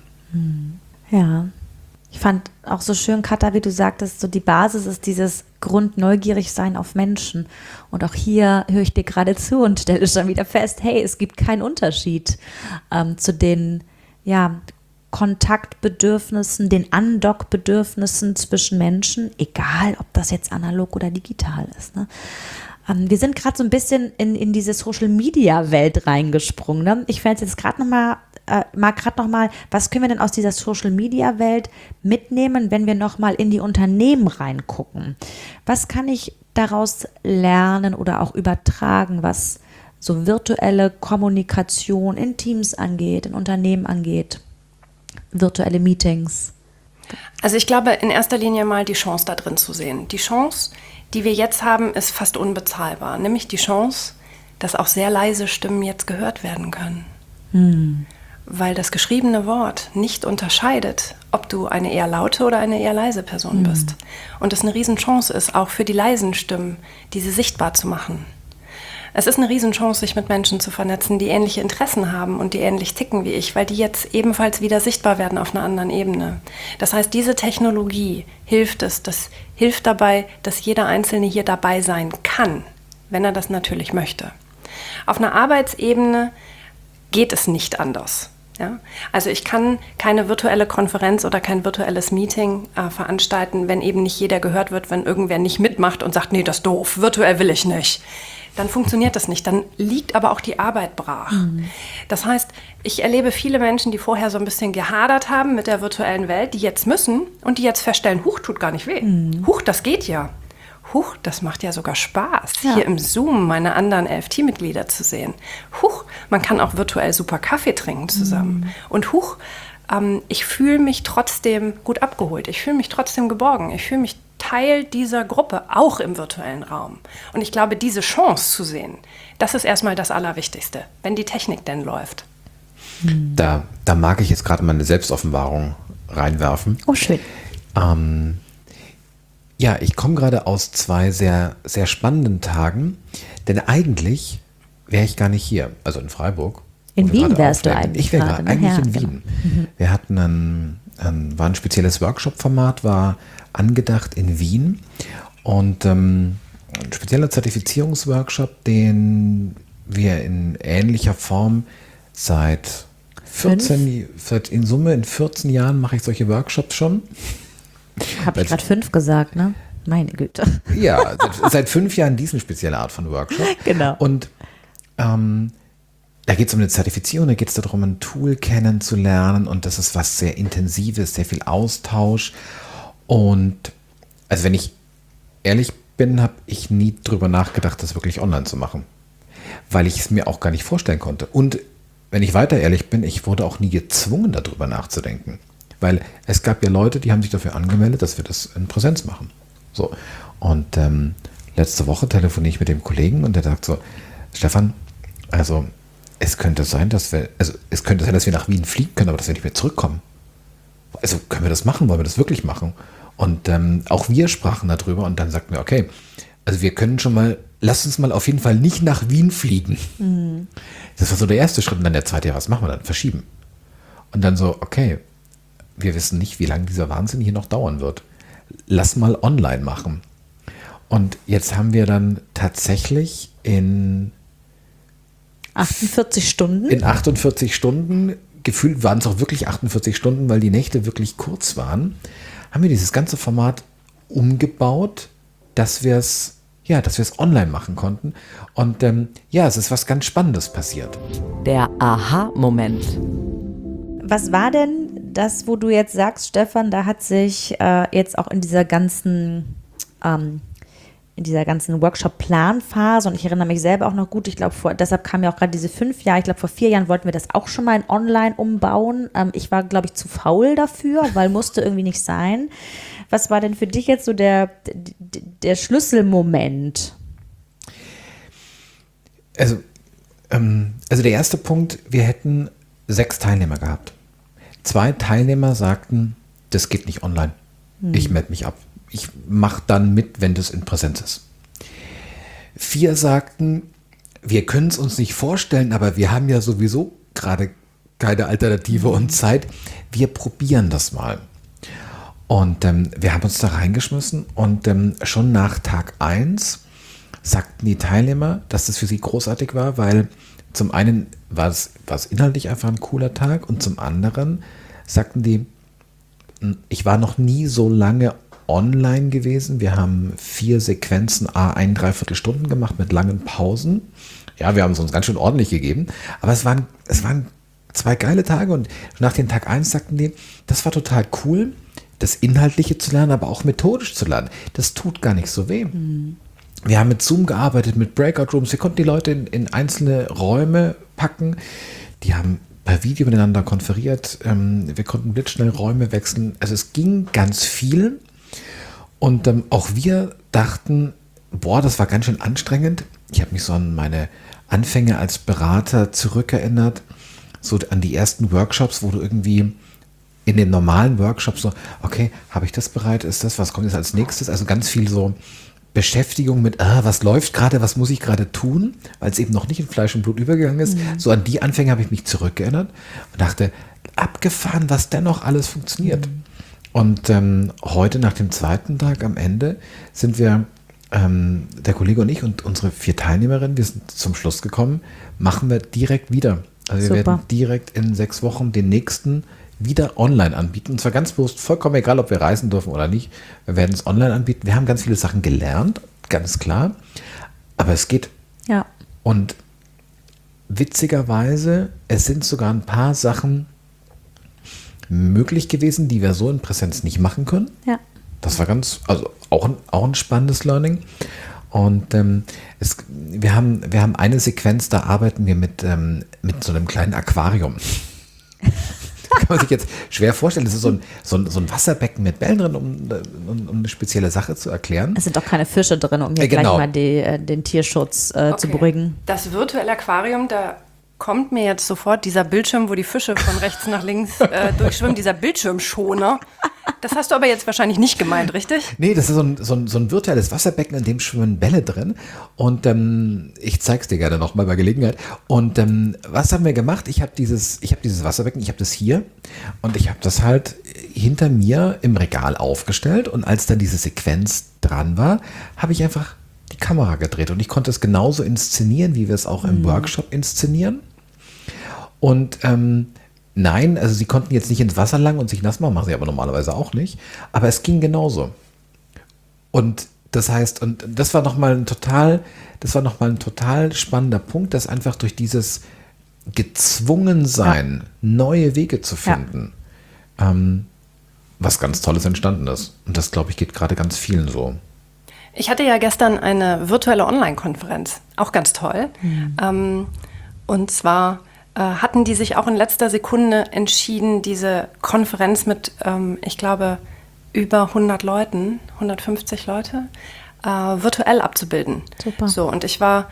Ja, ich fand auch so schön, Katha, wie du sagtest, so die Basis ist dieses Grundneugierig sein auf Menschen. Und auch hier höre ich dir gerade zu und stelle schon wieder fest, hey, es gibt keinen Unterschied zu den Kontaktbedürfnissen, den Andockbedürfnissen zwischen Menschen, egal ob das jetzt analog oder digital ist. Ne? Wir sind gerade so ein bisschen in diese Social-Media-Welt reingesprungen. Ne? Ich fände jetzt gerade nochmal, was können wir denn aus dieser Social-Media-Welt mitnehmen, wenn wir nochmal in die Unternehmen reingucken? Was kann ich daraus lernen oder auch übertragen, was so virtuelle Kommunikation in Teams angeht, in Unternehmen angeht, virtuelle Meetings? Also ich glaube, in erster Linie mal die Chance da drin zu sehen. Die Chance, die wir jetzt haben, ist fast unbezahlbar. Nämlich die Chance, dass auch sehr leise Stimmen jetzt gehört werden können. Weil das geschriebene Wort nicht unterscheidet, ob du eine eher laute oder eine eher leise Person bist. Und es eine Riesenchance ist, auch für die leisen Stimmen, diese sichtbar zu machen. Es ist eine Riesenchance, sich mit Menschen zu vernetzen, die ähnliche Interessen haben und die ähnlich ticken wie ich, weil die jetzt ebenfalls wieder sichtbar werden auf einer anderen Ebene. Das heißt, diese Technologie hilft dabei, dass jeder Einzelne hier dabei sein kann, wenn er das natürlich möchte. Auf einer Arbeitsebene geht es nicht anders. Ja? Also ich kann keine virtuelle Konferenz oder kein virtuelles Meeting veranstalten, wenn eben nicht jeder gehört wird, wenn irgendwer nicht mitmacht und sagt, nee, das ist doof, virtuell will ich nicht. Dann funktioniert das nicht. Dann liegt aber auch die Arbeit brach. Das heißt, ich erlebe viele Menschen, die vorher so ein bisschen gehadert haben mit der virtuellen Welt, die jetzt müssen und die jetzt feststellen, huch, tut gar nicht weh. Huch, das geht ja. Huch, das macht ja sogar Spaß, hier im Zoom meine anderen 11 Teammitglieder zu sehen. Huch, man kann auch virtuell super Kaffee trinken zusammen. Und huch, ich fühle mich trotzdem gut abgeholt. Ich fühle mich trotzdem geborgen. Ich fühle mich Teil dieser Gruppe, auch im virtuellen Raum. Und ich glaube, diese Chance zu sehen, das ist erstmal das Allerwichtigste, wenn die Technik denn läuft. Da mag ich jetzt gerade mal eine Selbstoffenbarung reinwerfen. Oh, schön. Ja, ich komme gerade aus 2 sehr, sehr spannenden Tagen, denn eigentlich wäre ich gar nicht hier, also in Freiburg. In Wien wärst du eigentlich. Ich wäre eigentlich in Wien. Genau. Wir hatten war ein spezielles Workshop-Format, war angedacht in Wien und ein spezieller Zertifizierungsworkshop, den wir in ähnlicher Form seit in Summe in 14 Jahren mache ich solche Workshops schon. Habe ich gerade 5 gesagt, ne? Meine Güte. Ja, seit 5 Jahren diese spezielle Art von Workshop. Genau. Und da geht es um eine Zertifizierung, da geht es darum, ein Tool kennenzulernen und das ist was sehr Intensives, sehr viel Austausch. Und also wenn ich ehrlich bin, habe ich nie drüber nachgedacht, das wirklich online zu machen, weil ich es mir auch gar nicht vorstellen konnte. Und wenn ich weiter ehrlich bin, ich wurde auch nie gezwungen, darüber nachzudenken. Weil es gab ja Leute, die haben sich dafür angemeldet, dass wir das in Präsenz machen. So. Und letzte Woche telefoniere ich mit dem Kollegen und der sagt so, Stefan, also es könnte sein, dass wir nach Wien fliegen können, aber dass wir nicht mehr zurückkommen. Also können wir das machen? Wollen wir das wirklich machen? Und auch wir sprachen darüber und dann sagten wir, okay, also wir können schon mal, lass uns mal auf jeden Fall nicht nach Wien fliegen. Das war so der erste Schritt und dann der zweite, ja, was machen wir dann? Verschieben. Und dann so, okay, wir wissen nicht, wie lange dieser Wahnsinn hier noch dauern wird. Lass mal online machen. Und jetzt haben wir dann tatsächlich in 48 Stunden? In 48 Stunden, gefühlt waren es auch wirklich 48 Stunden, weil die Nächte wirklich kurz waren, haben wir dieses ganze Format umgebaut, dass wir es online machen konnten. Und es ist was ganz Spannendes passiert. Der Aha-Moment. Was war denn das, wo du jetzt sagst, Stefan, da hat sich jetzt auch in dieser ganzen Workshop-Planphase, und ich erinnere mich selber auch noch gut, ich glaube, deshalb kam ja auch gerade diese 5 Jahre, ich glaube, vor 4 Jahren wollten wir das auch schon mal in online umbauen. Ich war, glaube ich, zu faul dafür, weil musste irgendwie nicht sein. Was war denn für dich jetzt so der Schlüsselmoment? Also der erste Punkt, wir hätten 6 Teilnehmer gehabt. 2 Teilnehmer sagten, das geht nicht online. Ich melde mich ab. Ich mache dann mit, wenn das in Präsenz ist. 4 sagten, wir können es uns nicht vorstellen, aber wir haben ja sowieso gerade keine Alternative und Zeit. Wir probieren das mal. Und wir haben uns da reingeschmissen und schon nach Tag 1 sagten die Teilnehmer, dass das für sie großartig war, weil zum einen war es inhaltlich einfach ein cooler Tag und zum anderen sagten die, ich war noch nie so lange online gewesen. Wir haben 4 Sequenzen, ein Dreiviertelstunden gemacht mit langen Pausen. Ja, wir haben es uns ganz schön ordentlich gegeben. Aber es waren 2 geile Tage und nach dem Tag 1 sagten die, das war total cool, das Inhaltliche zu lernen, aber auch methodisch zu lernen. Das tut gar nicht so weh. Wir haben mit Zoom gearbeitet, mit Breakout Rooms. Wir konnten die Leute in einzelne Räume packen. Die haben per Video miteinander konferiert. Wir konnten blitzschnell Räume wechseln. Also es ging ganz viel. Und auch wir dachten, boah, das war ganz schön anstrengend. Ich habe mich so an meine Anfänge als Berater zurückerinnert. So an die ersten Workshops, wo du irgendwie in den normalen Workshops so, okay, habe ich das bereit? Ist das, was kommt jetzt als nächstes? Also ganz viel so Beschäftigung mit, was läuft gerade, was muss ich gerade tun, weil es eben noch nicht in Fleisch und Blut übergegangen ist. So an die Anfänge habe ich mich zurückgeerinnert und dachte, abgefahren, was dennoch alles funktioniert. Und heute nach dem 2. Tag am Ende sind wir, der Kollege und ich und unsere 4 Teilnehmerinnen, wir sind zum Schluss gekommen, machen wir direkt wieder. Also wir werden direkt in 6 Wochen den nächsten wieder online anbieten. Und zwar ganz bewusst, vollkommen egal, ob wir reisen dürfen oder nicht. Wir werden es online anbieten. Wir haben ganz viele Sachen gelernt, ganz klar. Aber es geht. Ja. Und witzigerweise, es sind sogar ein paar Sachen möglich gewesen, die wir so in Präsenz nicht machen können. Ja. Das war auch ein spannendes Learning. Und wir haben eine Sequenz, da arbeiten wir mit so einem kleinen Aquarium. Kann man sich jetzt schwer vorstellen. Das ist so ein Wasserbecken mit Bällen drin, um eine spezielle Sache zu erklären. Es sind auch keine Fische drin, um hier genau. gleich mal den Tierschutz zu beruhigen. Das virtuelle Aquarium, da kommt mir jetzt sofort dieser Bildschirm, wo die Fische von rechts nach links durchschwimmen, dieser Bildschirmschoner. Das hast du aber jetzt wahrscheinlich nicht gemeint, richtig? Nee, das ist so ein virtuelles Wasserbecken, in dem schwimmen Bälle drin. Und ich zeig's dir gerne nochmal bei Gelegenheit. Und was haben wir gemacht? Ich habe dieses Wasserbecken, ich habe das hier und ich habe das halt hinter mir im Regal aufgestellt. Und als dann diese Sequenz dran war, habe ich einfach die Kamera gedreht. Und ich konnte es genauso inszenieren, wie wir es auch im Workshop inszenieren. Und nein, also sie konnten jetzt nicht ins Wasser lang und sich nass machen sie aber normalerweise auch nicht. Aber es ging genauso. Und das heißt, und das war nochmal ein total spannender Punkt, dass einfach durch dieses Gezwungensein, neue Wege zu finden, was ganz Tolles entstanden ist. Und das, glaube ich, geht gerade ganz vielen so. Ich hatte ja gestern eine virtuelle Online-Konferenz, auch ganz toll. Und zwar hatten die sich auch in letzter Sekunde entschieden, diese Konferenz mit, ich glaube, über 100 Leuten, 150 Leute, virtuell abzubilden. Super. So, und ich war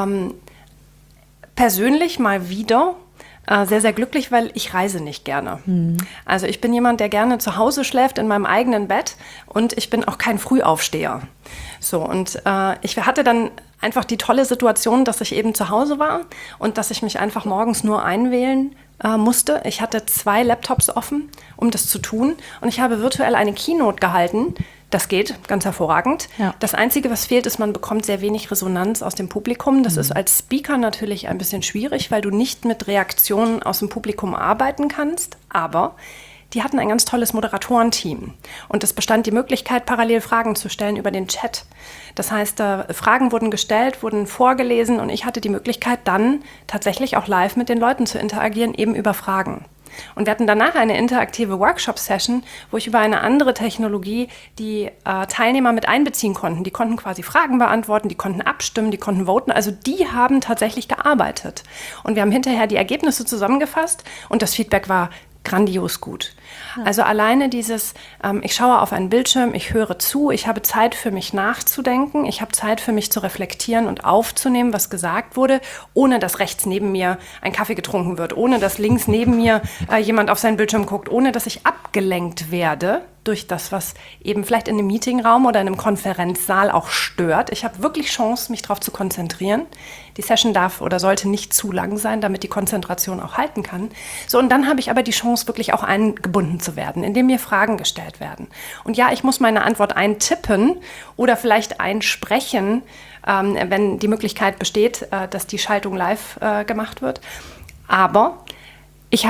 persönlich mal wieder sehr, sehr glücklich, weil ich reise nicht gerne. Also ich bin jemand, der gerne zu Hause schläft in meinem eigenen Bett und ich bin auch kein Frühaufsteher. So, und ich hatte dann einfach die tolle Situation, dass ich eben zu Hause war und dass ich mich einfach morgens nur einwählen musste. Ich hatte 2 Laptops offen, um das zu tun und ich habe virtuell eine Keynote gehalten. Das geht ganz hervorragend. Ja. Das Einzige, was fehlt, ist, man bekommt sehr wenig Resonanz aus dem Publikum. Das ist als Speaker natürlich ein bisschen schwierig, weil du nicht mit Reaktionen aus dem Publikum arbeiten kannst. Aber die hatten ein ganz tolles Moderatorenteam. Und es bestand die Möglichkeit, parallel Fragen zu stellen über den Chat. Das heißt, Fragen wurden gestellt, wurden vorgelesen und ich hatte die Möglichkeit, dann tatsächlich auch live mit den Leuten zu interagieren, eben über Fragen. Und wir hatten danach eine interaktive Workshop-Session, wo ich über eine andere Technologie die Teilnehmer mit einbeziehen konnten. Die konnten quasi Fragen beantworten, die konnten abstimmen, die konnten voten. Also die haben tatsächlich gearbeitet. Und wir haben hinterher die Ergebnisse zusammengefasst und das Feedback war grandios gut. Also alleine dieses, ich schaue auf einen Bildschirm, ich höre zu, ich habe Zeit für mich nachzudenken, ich habe Zeit für mich zu reflektieren und aufzunehmen, was gesagt wurde, ohne dass rechts neben mir ein Kaffee getrunken wird, ohne dass links neben mir jemand auf seinen Bildschirm guckt, ohne dass ich abgelenkt werde durch das, was eben vielleicht in einem Meetingraum oder in einem Konferenzsaal auch stört. Ich habe wirklich Chance, mich darauf zu konzentrieren. Die Session darf oder sollte nicht zu lang sein, damit die Konzentration auch halten kann. So, und dann habe ich aber die Chance, wirklich auch eingebunden zu werden, indem mir Fragen gestellt werden. Und ja, ich muss meine Antwort eintippen oder vielleicht einsprechen, wenn die Möglichkeit besteht, dass die Schaltung live gemacht wird. Aber ich habe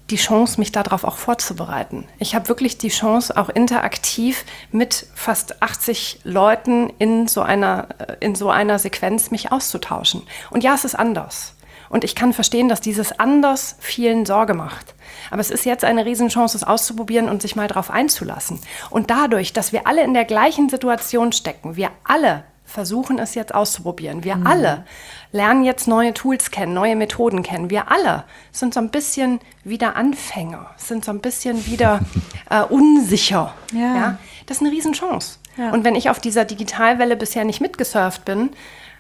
die Chance, mich darauf auch vorzubereiten. Ich habe wirklich die Chance, auch interaktiv mit fast 80 Leuten in so einer Sequenz mich auszutauschen. Und ja, es ist anders. Und ich kann verstehen, dass dieses anders vielen Sorge macht. Aber es ist jetzt eine Riesenchance, es auszuprobieren und sich mal darauf einzulassen. Und dadurch, dass wir alle in der gleichen Situation stecken, wir alle versuchen es jetzt auszuprobieren. Wir alle lernen jetzt neue Tools kennen, neue Methoden kennen. Wir alle sind so ein bisschen wieder Anfänger, sind so ein bisschen wieder unsicher. Ja. Das ist eine Riesenchance. Ja. Und wenn ich auf dieser Digitalwelle bisher nicht mitgesurft bin,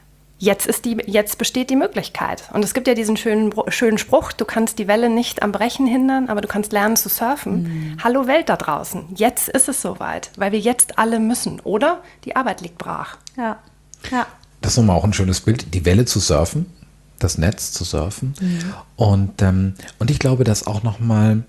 jetzt besteht die Möglichkeit. Und es gibt ja diesen schönen Spruch, du kannst die Welle nicht am Brechen hindern, aber du kannst lernen zu surfen. Hallo Welt da draußen, jetzt ist es soweit, weil wir jetzt alle müssen, oder? Die Arbeit liegt brach. Ja. Das ist nochmal auch ein schönes Bild, die Welle zu surfen, das Netz zu surfen. Und ich glaube, dass auch nochmal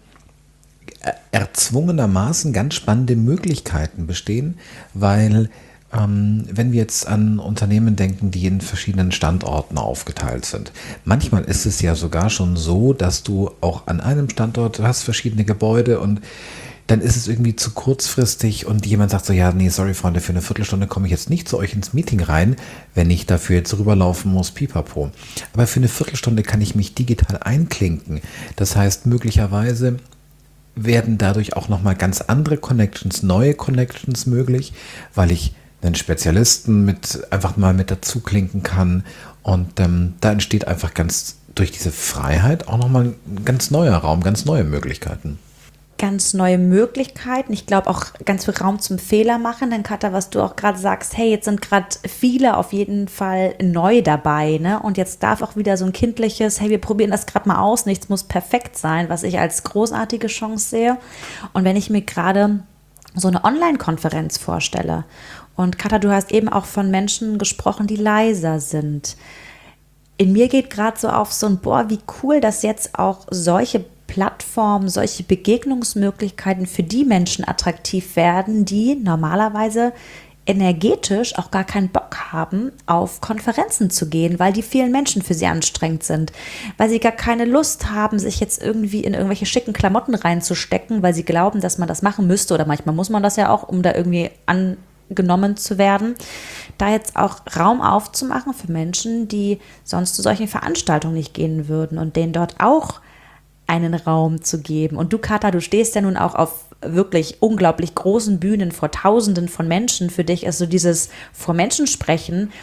erzwungenermaßen ganz spannende Möglichkeiten bestehen, weil wenn wir jetzt an Unternehmen denken, die in verschiedenen Standorten aufgeteilt sind. Manchmal ist es ja sogar schon so, dass du auch an einem Standort, du hast verschiedene Gebäude und dann ist es irgendwie zu kurzfristig und jemand sagt so, ja, nee, sorry Freunde, für eine Viertelstunde komme ich jetzt nicht zu euch ins Meeting rein, wenn ich dafür jetzt rüberlaufen muss, pipapo. Aber für eine Viertelstunde kann ich mich digital einklinken. Das heißt, möglicherweise werden dadurch auch nochmal ganz andere Connections, neue Connections möglich, weil ich einen Spezialisten einfach mal mit dazu klinken kann und da entsteht einfach durch diese Freiheit auch nochmal ein ganz neuer Raum, ganz neue Möglichkeiten. Ganz neue Möglichkeiten. Ich glaube auch ganz viel Raum zum Fehler machen. Denn Katha, was du auch gerade sagst, hey, jetzt sind gerade viele auf jeden Fall neu dabei, ne? Und jetzt darf auch wieder so ein kindliches, hey, wir probieren das gerade mal aus, nichts muss perfekt sein, was ich als großartige Chance sehe. Und wenn ich mir gerade so eine Online-Konferenz vorstelle, und Katha, du hast eben auch von Menschen gesprochen, die leiser sind. In mir geht gerade so auf so ein, wie cool, dass jetzt auch solche Plattformen, solche Begegnungsmöglichkeiten für die Menschen attraktiv werden, die normalerweise energetisch auch gar keinen Bock haben, auf Konferenzen zu gehen, weil die vielen Menschen für sie anstrengend sind, weil sie gar keine Lust haben, sich jetzt irgendwie in irgendwelche schicken Klamotten reinzustecken, weil sie glauben, dass man das machen müsste oder manchmal muss man das ja auch, um da irgendwie angenommen zu werden, da jetzt auch Raum aufzumachen für Menschen, die sonst zu solchen Veranstaltungen nicht gehen würden und denen dort auch einen Raum zu geben. Und du, Katha, du stehst ja nun auch auf wirklich unglaublich großen Bühnen vor Tausenden von Menschen. Für dich ist so dieses vor Menschen sprechen,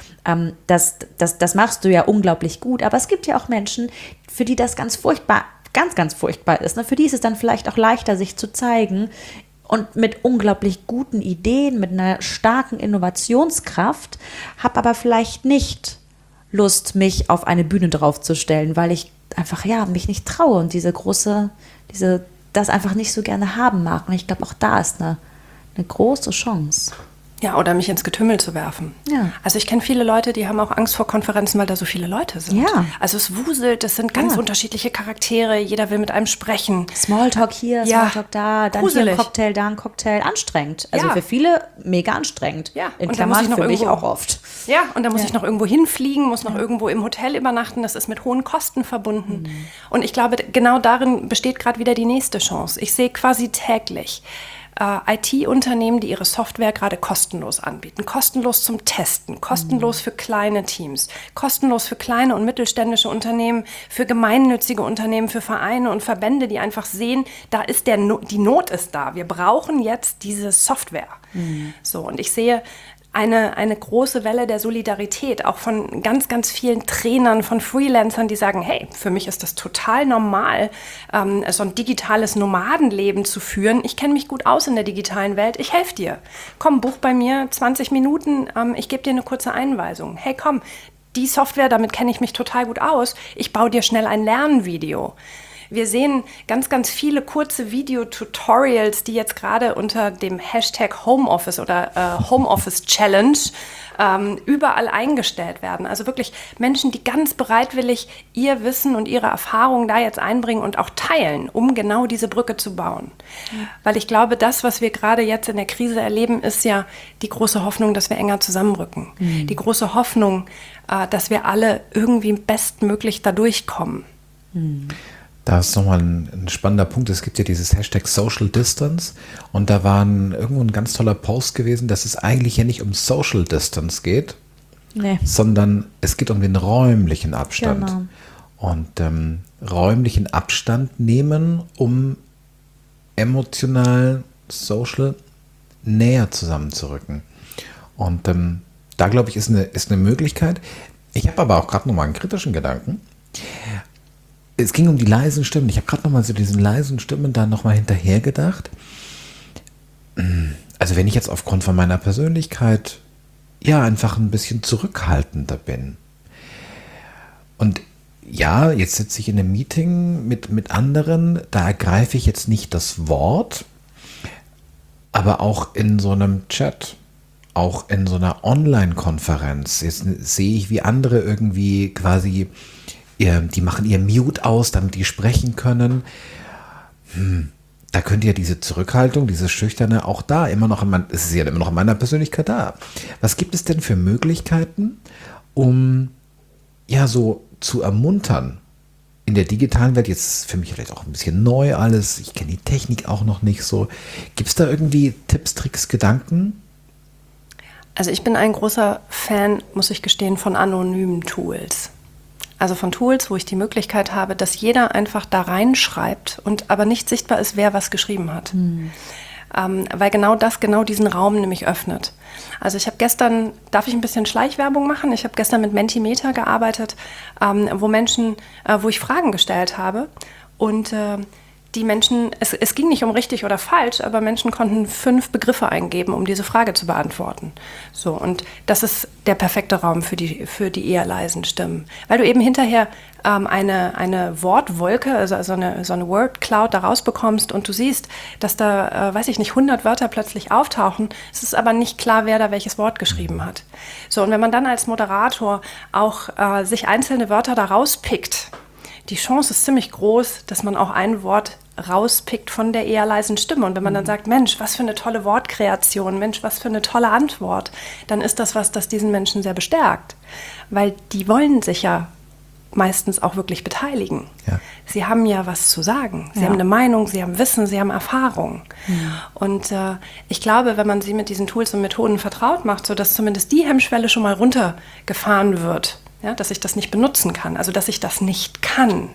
das machst du ja unglaublich gut. Aber es gibt ja auch Menschen, für die das ganz furchtbar ist. Ne? Für die ist es dann vielleicht auch leichter, sich zu zeigen. Und mit unglaublich guten Ideen, mit einer starken Innovationskraft, habe aber vielleicht nicht Lust, mich auf eine Bühne draufzustellen, weil ich einfach, mich nicht traue und das einfach nicht so gerne haben mag. Und ich glaube, auch da ist eine große Chance. Ja, oder mich ins Getümmel zu werfen. Ja. Also ich kenne viele Leute, die haben auch Angst vor Konferenzen, weil da so viele Leute sind. Ja. Also es wuselt, es sind ganz unterschiedliche Charaktere, jeder will mit einem sprechen. Smalltalk hier, Smalltalk da, dann gruselig. hier ein Cocktail, da ein Cocktail. Anstrengend. Also für viele mega anstrengend. Ja. In Klammern für mich auch oft. Ja, und da muss ich noch irgendwo hinfliegen, muss noch irgendwo im Hotel übernachten. Das ist mit hohen Kosten verbunden. Und ich glaube, genau darin besteht gerade wieder die nächste Chance. Ich sehe quasi täglich IT-Unternehmen, die ihre Software gerade kostenlos anbieten. Kostenlos zum Testen, kostenlos für kleine Teams, kostenlos für kleine und mittelständische Unternehmen, für gemeinnützige Unternehmen, für Vereine und Verbände, die einfach sehen, da ist die Not ist da. Wir brauchen jetzt diese Software. So, und ich sehe eine große Welle der Solidarität, auch von ganz, ganz vielen Trainern, von Freelancern, die sagen, hey, für mich ist das total normal, so ein digitales Nomadenleben zu führen. Ich kenne mich gut aus in der digitalen Welt, ich helfe dir. Komm, buch bei mir 20 Minuten, ich gebe dir eine kurze Einweisung. Hey, komm, die Software, damit kenne ich mich total gut aus, ich baue dir schnell ein Lernvideo. Wir sehen ganz, ganz viele kurze Video-Tutorials, die jetzt gerade unter dem Hashtag Homeoffice oder Homeoffice Challenge überall eingestellt werden. Also wirklich Menschen, die ganz bereitwillig ihr Wissen und ihre Erfahrungen da jetzt einbringen und auch teilen, um genau diese Brücke zu bauen. Weil ich glaube, das, was wir gerade jetzt in der Krise erleben, ist ja die große Hoffnung, dass wir enger zusammenrücken. Die große Hoffnung, dass wir alle irgendwie bestmöglich da durchkommen. Da ist nochmal ein spannender Punkt. Es gibt ja dieses Hashtag Social Distance und da war irgendwo ein ganz toller Post gewesen, dass es eigentlich ja nicht um Social Distance geht, sondern es geht um den räumlichen Abstand. Genau. Und räumlichen Abstand nehmen, um emotional, social näher zusammenzurücken. Und da, glaube ich, ist eine Möglichkeit. Ich habe aber auch gerade nochmal einen kritischen Gedanken. Es ging um die leisen Stimmen. Ich habe gerade nochmal zu diesen leisen Stimmen da nochmal hinterher gedacht. Also wenn ich jetzt aufgrund von meiner Persönlichkeit ja einfach ein bisschen zurückhaltender bin. Und ja, jetzt sitze ich in einem Meeting mit anderen, da ergreife ich jetzt nicht das Wort, aber auch in so einem Chat, auch in so einer Online-Konferenz, jetzt sehe ich, wie andere irgendwie quasi, die machen ihr Mute aus, damit die sprechen können. Da könnte ja diese Zurückhaltung, dieses Schüchterne auch da immer noch, es ist ja immer noch in meiner Persönlichkeit da. Was gibt es denn für Möglichkeiten, um ja so zu ermuntern in der digitalen Welt? Jetzt ist für mich vielleicht auch ein bisschen neu alles, ich kenne die Technik auch noch nicht so. Gibt es da irgendwie Tipps, Tricks, Gedanken? Also ich bin ein großer Fan, muss ich gestehen, von anonymen Tools. Also von Tools, wo ich die Möglichkeit habe, dass jeder einfach da reinschreibt und aber nicht sichtbar ist, wer was geschrieben hat. Weil genau diesen Raum nämlich öffnet. Also ich habe gestern, darf ich ein bisschen Schleichwerbung machen? Ich habe gestern mit Mentimeter gearbeitet, wo ich Fragen gestellt habe und die Menschen, es ging nicht um richtig oder falsch, aber Menschen konnten 5 Begriffe eingeben, um diese Frage zu beantworten. So, und das ist der perfekte Raum für die eher leisen Stimmen. Weil du eben hinterher eine Wortwolke, also so eine Word Cloud da rausbekommst und du siehst, dass da, 100 Wörter plötzlich auftauchen. Es ist aber nicht klar, wer da welches Wort geschrieben hat. So, und wenn man dann als Moderator auch sich einzelne Wörter da rauspickt, die Chance ist ziemlich groß, dass man auch ein Wort rauspickt von der eher leisen Stimme. Und wenn man dann sagt, Mensch, was für eine tolle Wortkreation, Mensch, was für eine tolle Antwort, dann ist das was, das diesen Menschen sehr bestärkt. Weil die wollen sich ja meistens auch wirklich beteiligen. Ja. Sie haben ja was zu sagen. Sie haben eine Meinung, sie haben Wissen, sie haben Erfahrung. Ja. Und ich glaube, wenn man sie mit diesen Tools und Methoden vertraut macht, sodass zumindest die Hemmschwelle schon mal runtergefahren wird, ja, dass ich das nicht benutzen kann, also dass ich das nicht kann.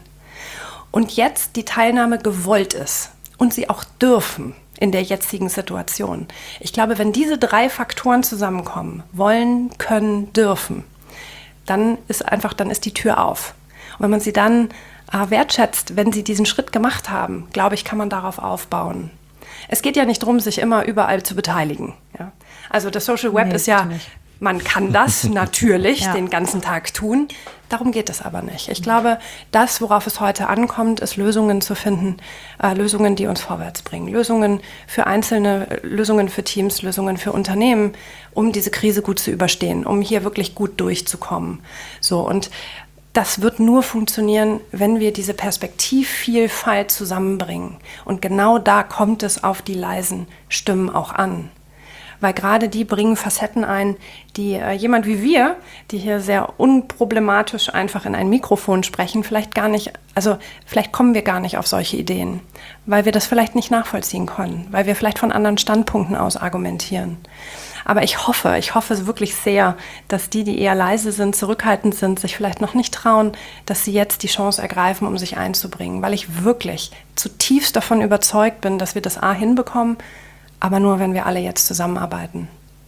Und jetzt die Teilnahme gewollt ist und sie auch dürfen in der jetzigen Situation. Ich glaube, wenn diese 3 Faktoren zusammenkommen, wollen, können, dürfen, dann ist die Tür auf. Und wenn man sie dann wertschätzt, wenn sie diesen Schritt gemacht haben, glaube ich, kann man darauf aufbauen. Es geht ja nicht darum, sich immer überall zu beteiligen. Ja? Also das Social Web ist ja... Man kann das natürlich den ganzen Tag tun. Darum geht es aber nicht. Ich glaube, das, worauf es heute ankommt, ist Lösungen zu finden, Lösungen, die uns vorwärts bringen. Lösungen für Einzelne, Lösungen für Teams, Lösungen für Unternehmen, um diese Krise gut zu überstehen, um hier wirklich gut durchzukommen. So, und das wird nur funktionieren, wenn wir diese Perspektivvielfalt zusammenbringen. Und genau da kommt es auf die leisen Stimmen auch an. Weil gerade die bringen Facetten ein, die jemand wie wir, die hier sehr unproblematisch einfach in ein Mikrofon sprechen, vielleicht kommen wir gar nicht auf solche Ideen, weil wir das vielleicht nicht nachvollziehen können, weil wir vielleicht von anderen Standpunkten aus argumentieren. Aber ich hoffe wirklich sehr, dass die eher leise sind, zurückhaltend sind, sich vielleicht noch nicht trauen, dass sie jetzt die Chance ergreifen, um sich einzubringen, weil ich wirklich zutiefst davon überzeugt bin, dass wir das hinbekommen, aber nur, wenn wir alle jetzt zusammenarbeiten.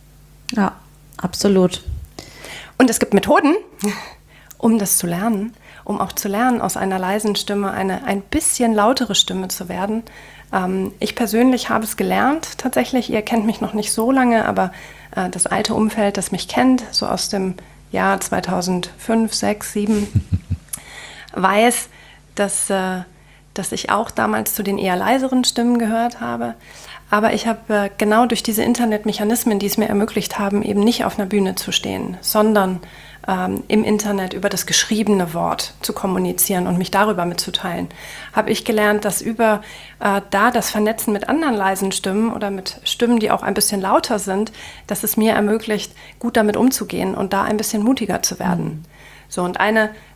Ja, absolut. Und es gibt Methoden, um das zu lernen, um auch zu lernen, aus einer leisen Stimme ein bisschen lautere Stimme zu werden. Ich persönlich habe es gelernt, tatsächlich. Ihr kennt mich noch nicht so lange, aber das alte Umfeld, das mich kennt, so aus dem Jahr 2005, 6, 7, weiß, dass ich auch damals zu den eher leiseren Stimmen gehört habe. Aber ich habe genau durch diese Internetmechanismen, die es mir ermöglicht haben, eben nicht auf einer Bühne zu stehen, sondern im Internet über das geschriebene Wort zu kommunizieren und mich darüber mitzuteilen, habe ich gelernt, dass über das Vernetzen mit anderen leisen Stimmen oder mit Stimmen, die auch ein bisschen lauter sind, dass es mir ermöglicht, gut damit umzugehen und da ein bisschen mutiger zu werden. So, und eine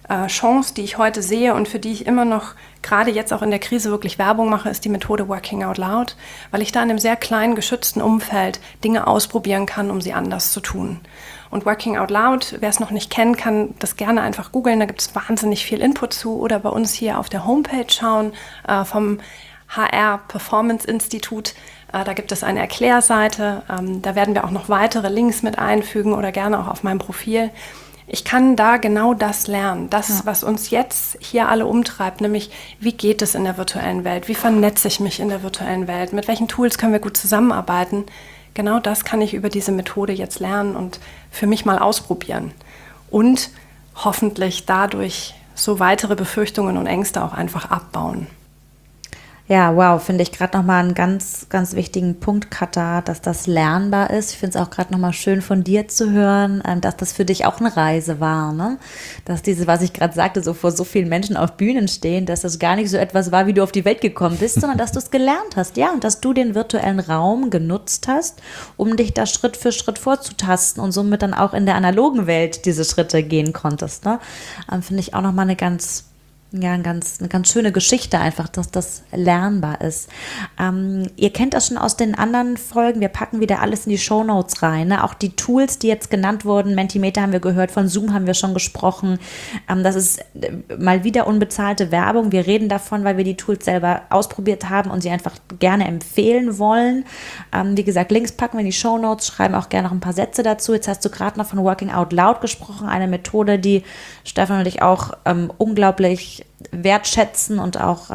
Chance, die ich heute sehe und für die ich immer noch, gerade jetzt auch in der Krise, wirklich Werbung mache, ist die Methode Working Out Loud, weil ich da in einem sehr kleinen, geschützten Umfeld Dinge ausprobieren kann, um sie anders zu tun. Und Working Out Loud, wer es noch nicht kennt, kann das gerne einfach googeln, da gibt es wahnsinnig viel Input zu oder bei uns hier auf der Homepage schauen vom HR Performance Institut. Da gibt es eine Erklärseite, da werden wir auch noch weitere Links mit einfügen oder gerne auch auf meinem Profil. Ich kann da genau das lernen, das, was uns jetzt hier alle umtreibt, nämlich wie geht es in der virtuellen Welt, wie vernetze ich mich in der virtuellen Welt, mit welchen Tools können wir gut zusammenarbeiten. Genau das kann ich über diese Methode jetzt lernen und für mich mal ausprobieren und hoffentlich dadurch so weitere Befürchtungen und Ängste auch einfach abbauen. Ja, wow, finde ich gerade nochmal einen ganz, ganz wichtigen Punkt, Katha, dass das lernbar ist. Ich finde es auch gerade nochmal schön von dir zu hören, dass das für dich auch eine Reise war, ne? Dass diese, was ich gerade sagte, so vor so vielen Menschen auf Bühnen stehen, dass das gar nicht so etwas war, wie du auf die Welt gekommen bist, sondern dass du es gelernt hast, ja, und dass du den virtuellen Raum genutzt hast, um dich da Schritt für Schritt vorzutasten und somit dann auch in der analogen Welt diese Schritte gehen konntest, ne? Finde ich auch nochmal eine ganz schöne Geschichte einfach, dass das lernbar ist. Ihr kennt das schon aus den anderen Folgen, wir packen wieder alles in die Shownotes rein, ne? Auch die Tools, die jetzt genannt wurden, Mentimeter haben wir gehört, von Zoom haben wir schon gesprochen. Das ist mal wieder unbezahlte Werbung. Wir reden davon, weil wir die Tools selber ausprobiert haben und sie einfach gerne empfehlen wollen. Wie gesagt, Links packen wir in die Shownotes, schreiben auch gerne noch ein paar Sätze dazu. Jetzt hast du gerade noch von Working Out Loud gesprochen, eine Methode, die Stefan und ich auch unglaublich wertschätzen und auch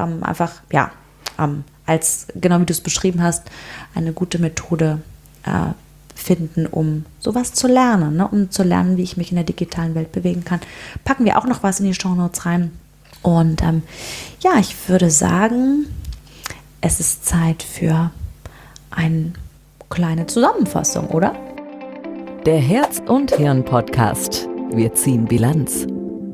als, genau wie du es beschrieben hast, eine gute Methode finden, um sowas zu lernen, ne? Um zu lernen, wie ich mich in der digitalen Welt bewegen kann. Packen wir auch noch was in die Shownotes rein. Und ich würde sagen, es ist Zeit für eine kleine Zusammenfassung, oder? Der Herz und Hirn Podcast. Wir ziehen Bilanz.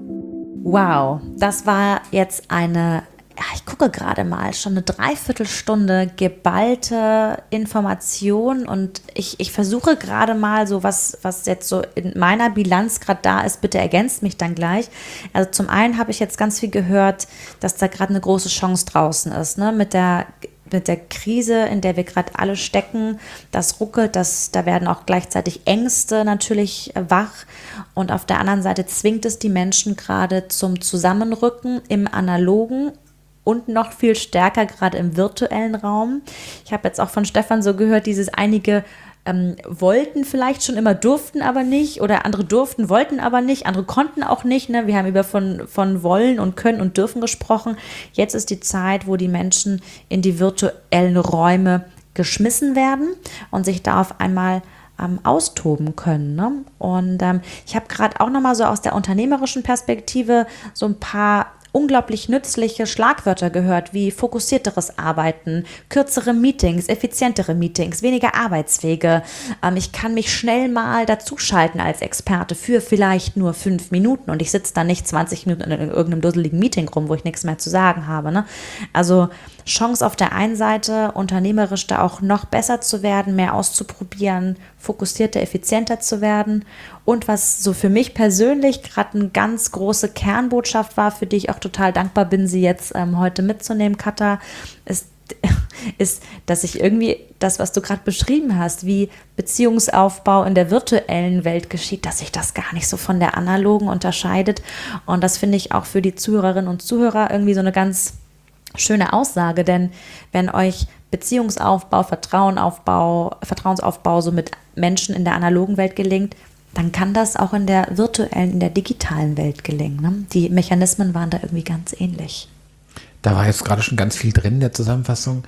Wow, das war jetzt ich gucke gerade mal, schon eine Dreiviertelstunde geballte Information und ich versuche gerade mal so, was jetzt so in meiner Bilanz gerade da ist, bitte ergänzt mich dann gleich. Also zum einen habe ich jetzt ganz viel gehört, dass da gerade eine große Chance draußen ist, ne? Mit der Krise, in der wir gerade alle stecken, das ruckelt, da werden auch gleichzeitig Ängste natürlich wach und auf der anderen Seite zwingt es die Menschen gerade zum Zusammenrücken im Analogen und noch viel stärker gerade im virtuellen Raum. Ich habe jetzt auch von Stefan so gehört, einige wollten vielleicht schon immer, durften aber nicht oder andere durften, wollten aber nicht, andere konnten auch nicht. Ne? Wir haben über von wollen und können und dürfen gesprochen. Jetzt ist die Zeit, wo die Menschen in die virtuellen Räume geschmissen werden und sich da auf einmal austoben können. Ne? Und ich habe gerade auch nochmal so aus der unternehmerischen Perspektive so ein paar unglaublich nützliche Schlagwörter gehört, wie fokussierteres Arbeiten, kürzere Meetings, effizientere Meetings, weniger Arbeitswege. Ich kann mich schnell mal dazuschalten als Experte für vielleicht nur 5 Minuten und ich sitze dann nicht 20 Minuten in irgendeinem dusseligen Meeting rum, wo ich nichts mehr zu sagen habe. Ne? Also Chance auf der einen Seite, unternehmerisch da auch noch besser zu werden, mehr auszuprobieren, fokussierter, effizienter zu werden. Und was so für mich persönlich gerade eine ganz große Kernbotschaft war, für die ich auch total dankbar bin, sie jetzt heute mitzunehmen, Katha, ist, dass ich irgendwie das, was du gerade beschrieben hast, wie Beziehungsaufbau in der virtuellen Welt geschieht, dass sich das gar nicht so von der analogen unterscheidet. Und das finde ich auch für die Zuhörerinnen und Zuhörer irgendwie so eine ganz schöne Aussage, denn wenn euch Beziehungsaufbau, Vertrauensaufbau so mit Menschen in der analogen Welt gelingt, dann kann das auch in der virtuellen, in der digitalen Welt gelingen. Ne? Die Mechanismen waren da irgendwie ganz ähnlich. Da war jetzt gerade schon ganz viel drin in der Zusammenfassung.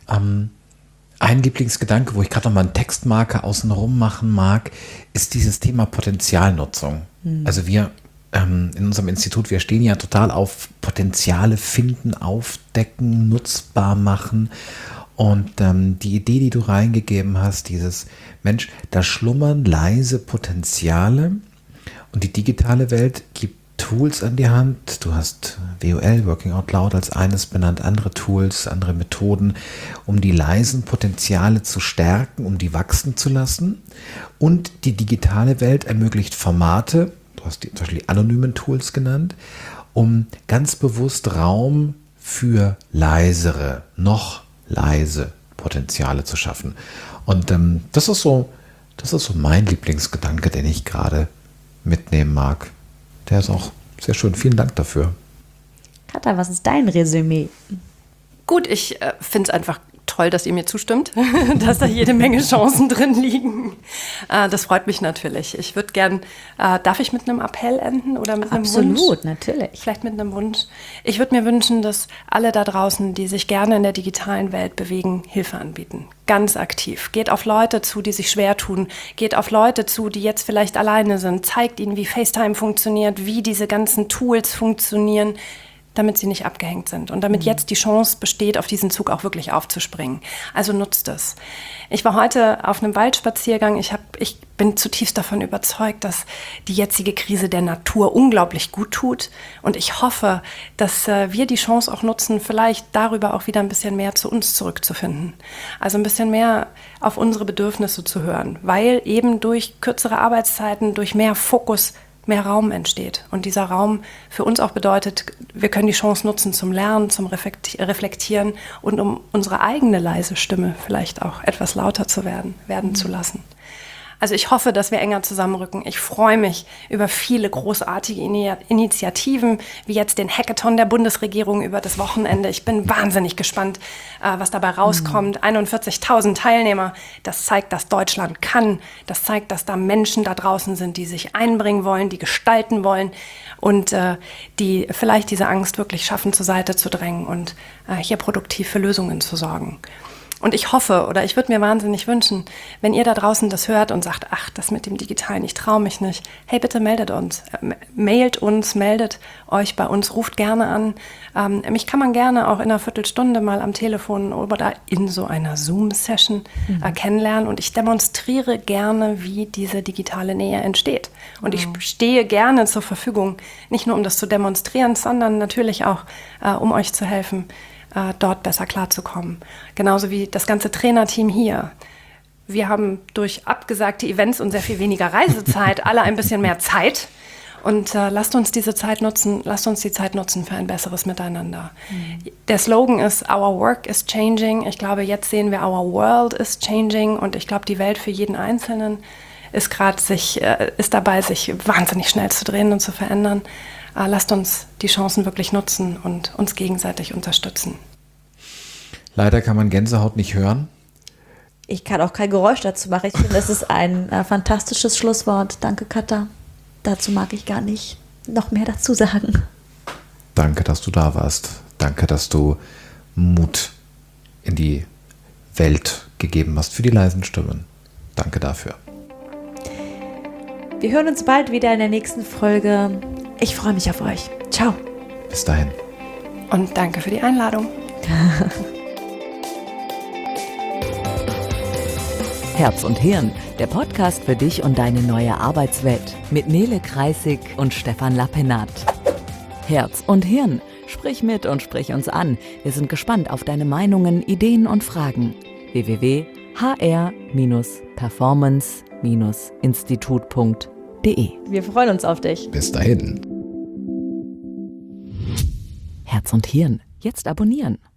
Ein Lieblingsgedanke, wo ich gerade noch mal einen Textmarker außenrum machen mag, ist dieses Thema Potenzialnutzung. Also wir in unserem Institut, wir stehen ja total auf Potenziale finden, aufdecken, nutzbar machen. Und die Idee, die du reingegeben hast, dieses Mensch, da schlummern leise Potenziale und die digitale Welt gibt Tools an die Hand. Du hast WOL, Working Out Loud, als eines benannt, andere Tools, andere Methoden, um die leisen Potenziale zu stärken, um die wachsen zu lassen. Und die digitale Welt ermöglicht Formate, du du hast zum Beispiel die anonymen Tools genannt, um ganz bewusst Raum für noch leise Potenziale zu schaffen. Und das ist so mein Lieblingsgedanke, den ich gerade mitnehmen mag. Der ist auch sehr schön. Vielen Dank dafür. Katha, was ist dein Resümee? Gut, ich finde es einfach toll, dass ihr mir zustimmt, dass da jede Menge Chancen drin liegen. Das freut mich natürlich. Ich würde gern, darf ich mit einem Appell enden oder mit einem Wunsch? Absolut, natürlich. Vielleicht mit einem Wunsch. Ich würde mir wünschen, dass alle da draußen, die sich gerne in der digitalen Welt bewegen, Hilfe anbieten. Ganz aktiv. Geht auf Leute zu, die sich schwer tun. Geht auf Leute zu, die jetzt vielleicht alleine sind. Zeigt ihnen, wie FaceTime funktioniert, wie diese ganzen Tools funktionieren, damit sie nicht abgehängt sind und damit jetzt die Chance besteht, auf diesen Zug auch wirklich aufzuspringen. Also nutzt es. Ich war heute auf einem Waldspaziergang. Ich bin zutiefst davon überzeugt, dass die jetzige Krise der Natur unglaublich gut tut. Und ich hoffe, dass wir die Chance auch nutzen, vielleicht darüber auch wieder ein bisschen mehr zu uns zurückzufinden. Also ein bisschen mehr auf unsere Bedürfnisse zu hören, weil eben durch kürzere Arbeitszeiten, durch mehr Fokus mehr Raum entsteht. Und dieser Raum für uns auch bedeutet, wir können die Chance nutzen zum Lernen, zum Reflektieren und um unsere eigene leise Stimme vielleicht auch etwas lauter zu werden zu lassen. Also ich hoffe, dass wir enger zusammenrücken. Ich freue mich über viele großartige Initiativen, wie jetzt den Hackathon der Bundesregierung über das Wochenende. Ich bin wahnsinnig gespannt, was dabei rauskommt. 41.000 Teilnehmer. Das zeigt, dass Deutschland kann. Das zeigt, dass da Menschen da draußen sind, die sich einbringen wollen, die gestalten wollen und die vielleicht diese Angst wirklich schaffen, zur Seite zu drängen und hier produktiv für Lösungen zu sorgen. Und ich hoffe, oder ich würde mir wahnsinnig wünschen, wenn ihr da draußen das hört und sagt, ach, das mit dem Digitalen, ich traue mich nicht. Hey, bitte meldet uns. Mailt uns, meldet euch bei uns, ruft gerne an. Mich kann man gerne auch in einer Viertelstunde mal am Telefon oder in so einer Zoom-Session kennenlernen. Und ich demonstriere gerne, wie diese digitale Nähe entsteht. Und ich stehe gerne zur Verfügung, nicht nur um das zu demonstrieren, sondern natürlich auch, um euch zu helfen, dort besser klarzukommen. Genauso wie das ganze Trainerteam hier. Wir haben durch abgesagte Events und sehr viel weniger Reisezeit alle ein bisschen mehr Zeit. Und lasst uns die Zeit nutzen für ein besseres Miteinander. Der Slogan ist Our Work is Changing. Ich glaube, jetzt sehen wir Our World is Changing. Und ich glaube, die Welt für jeden Einzelnen ist dabei, sich wahnsinnig schnell zu drehen und zu verändern. Lasst uns die Chancen wirklich nutzen und uns gegenseitig unterstützen. Leider kann man Gänsehaut nicht hören. Ich kann auch kein Geräusch dazu machen. Ich finde, es ist ein fantastisches Schlusswort. Danke, Katha. Dazu mag ich gar nicht noch mehr dazu sagen. Danke, dass du da warst. Danke, dass du Mut in die Welt gegeben hast für die leisen Stimmen. Danke dafür. Wir hören uns bald wieder in der nächsten Folge. Ich freue mich auf euch. Ciao. Bis dahin. Und danke für die Einladung. Herz und Hirn, der Podcast für dich und deine neue Arbeitswelt mit Nele Kreissig und Stefan Lappenat. Herz und Hirn, sprich mit und sprich uns an. Wir sind gespannt auf deine Meinungen, Ideen und Fragen. www.hr-performance-institut.de. Wir freuen uns auf dich. Bis dahin. Herz und Hirn, jetzt abonnieren.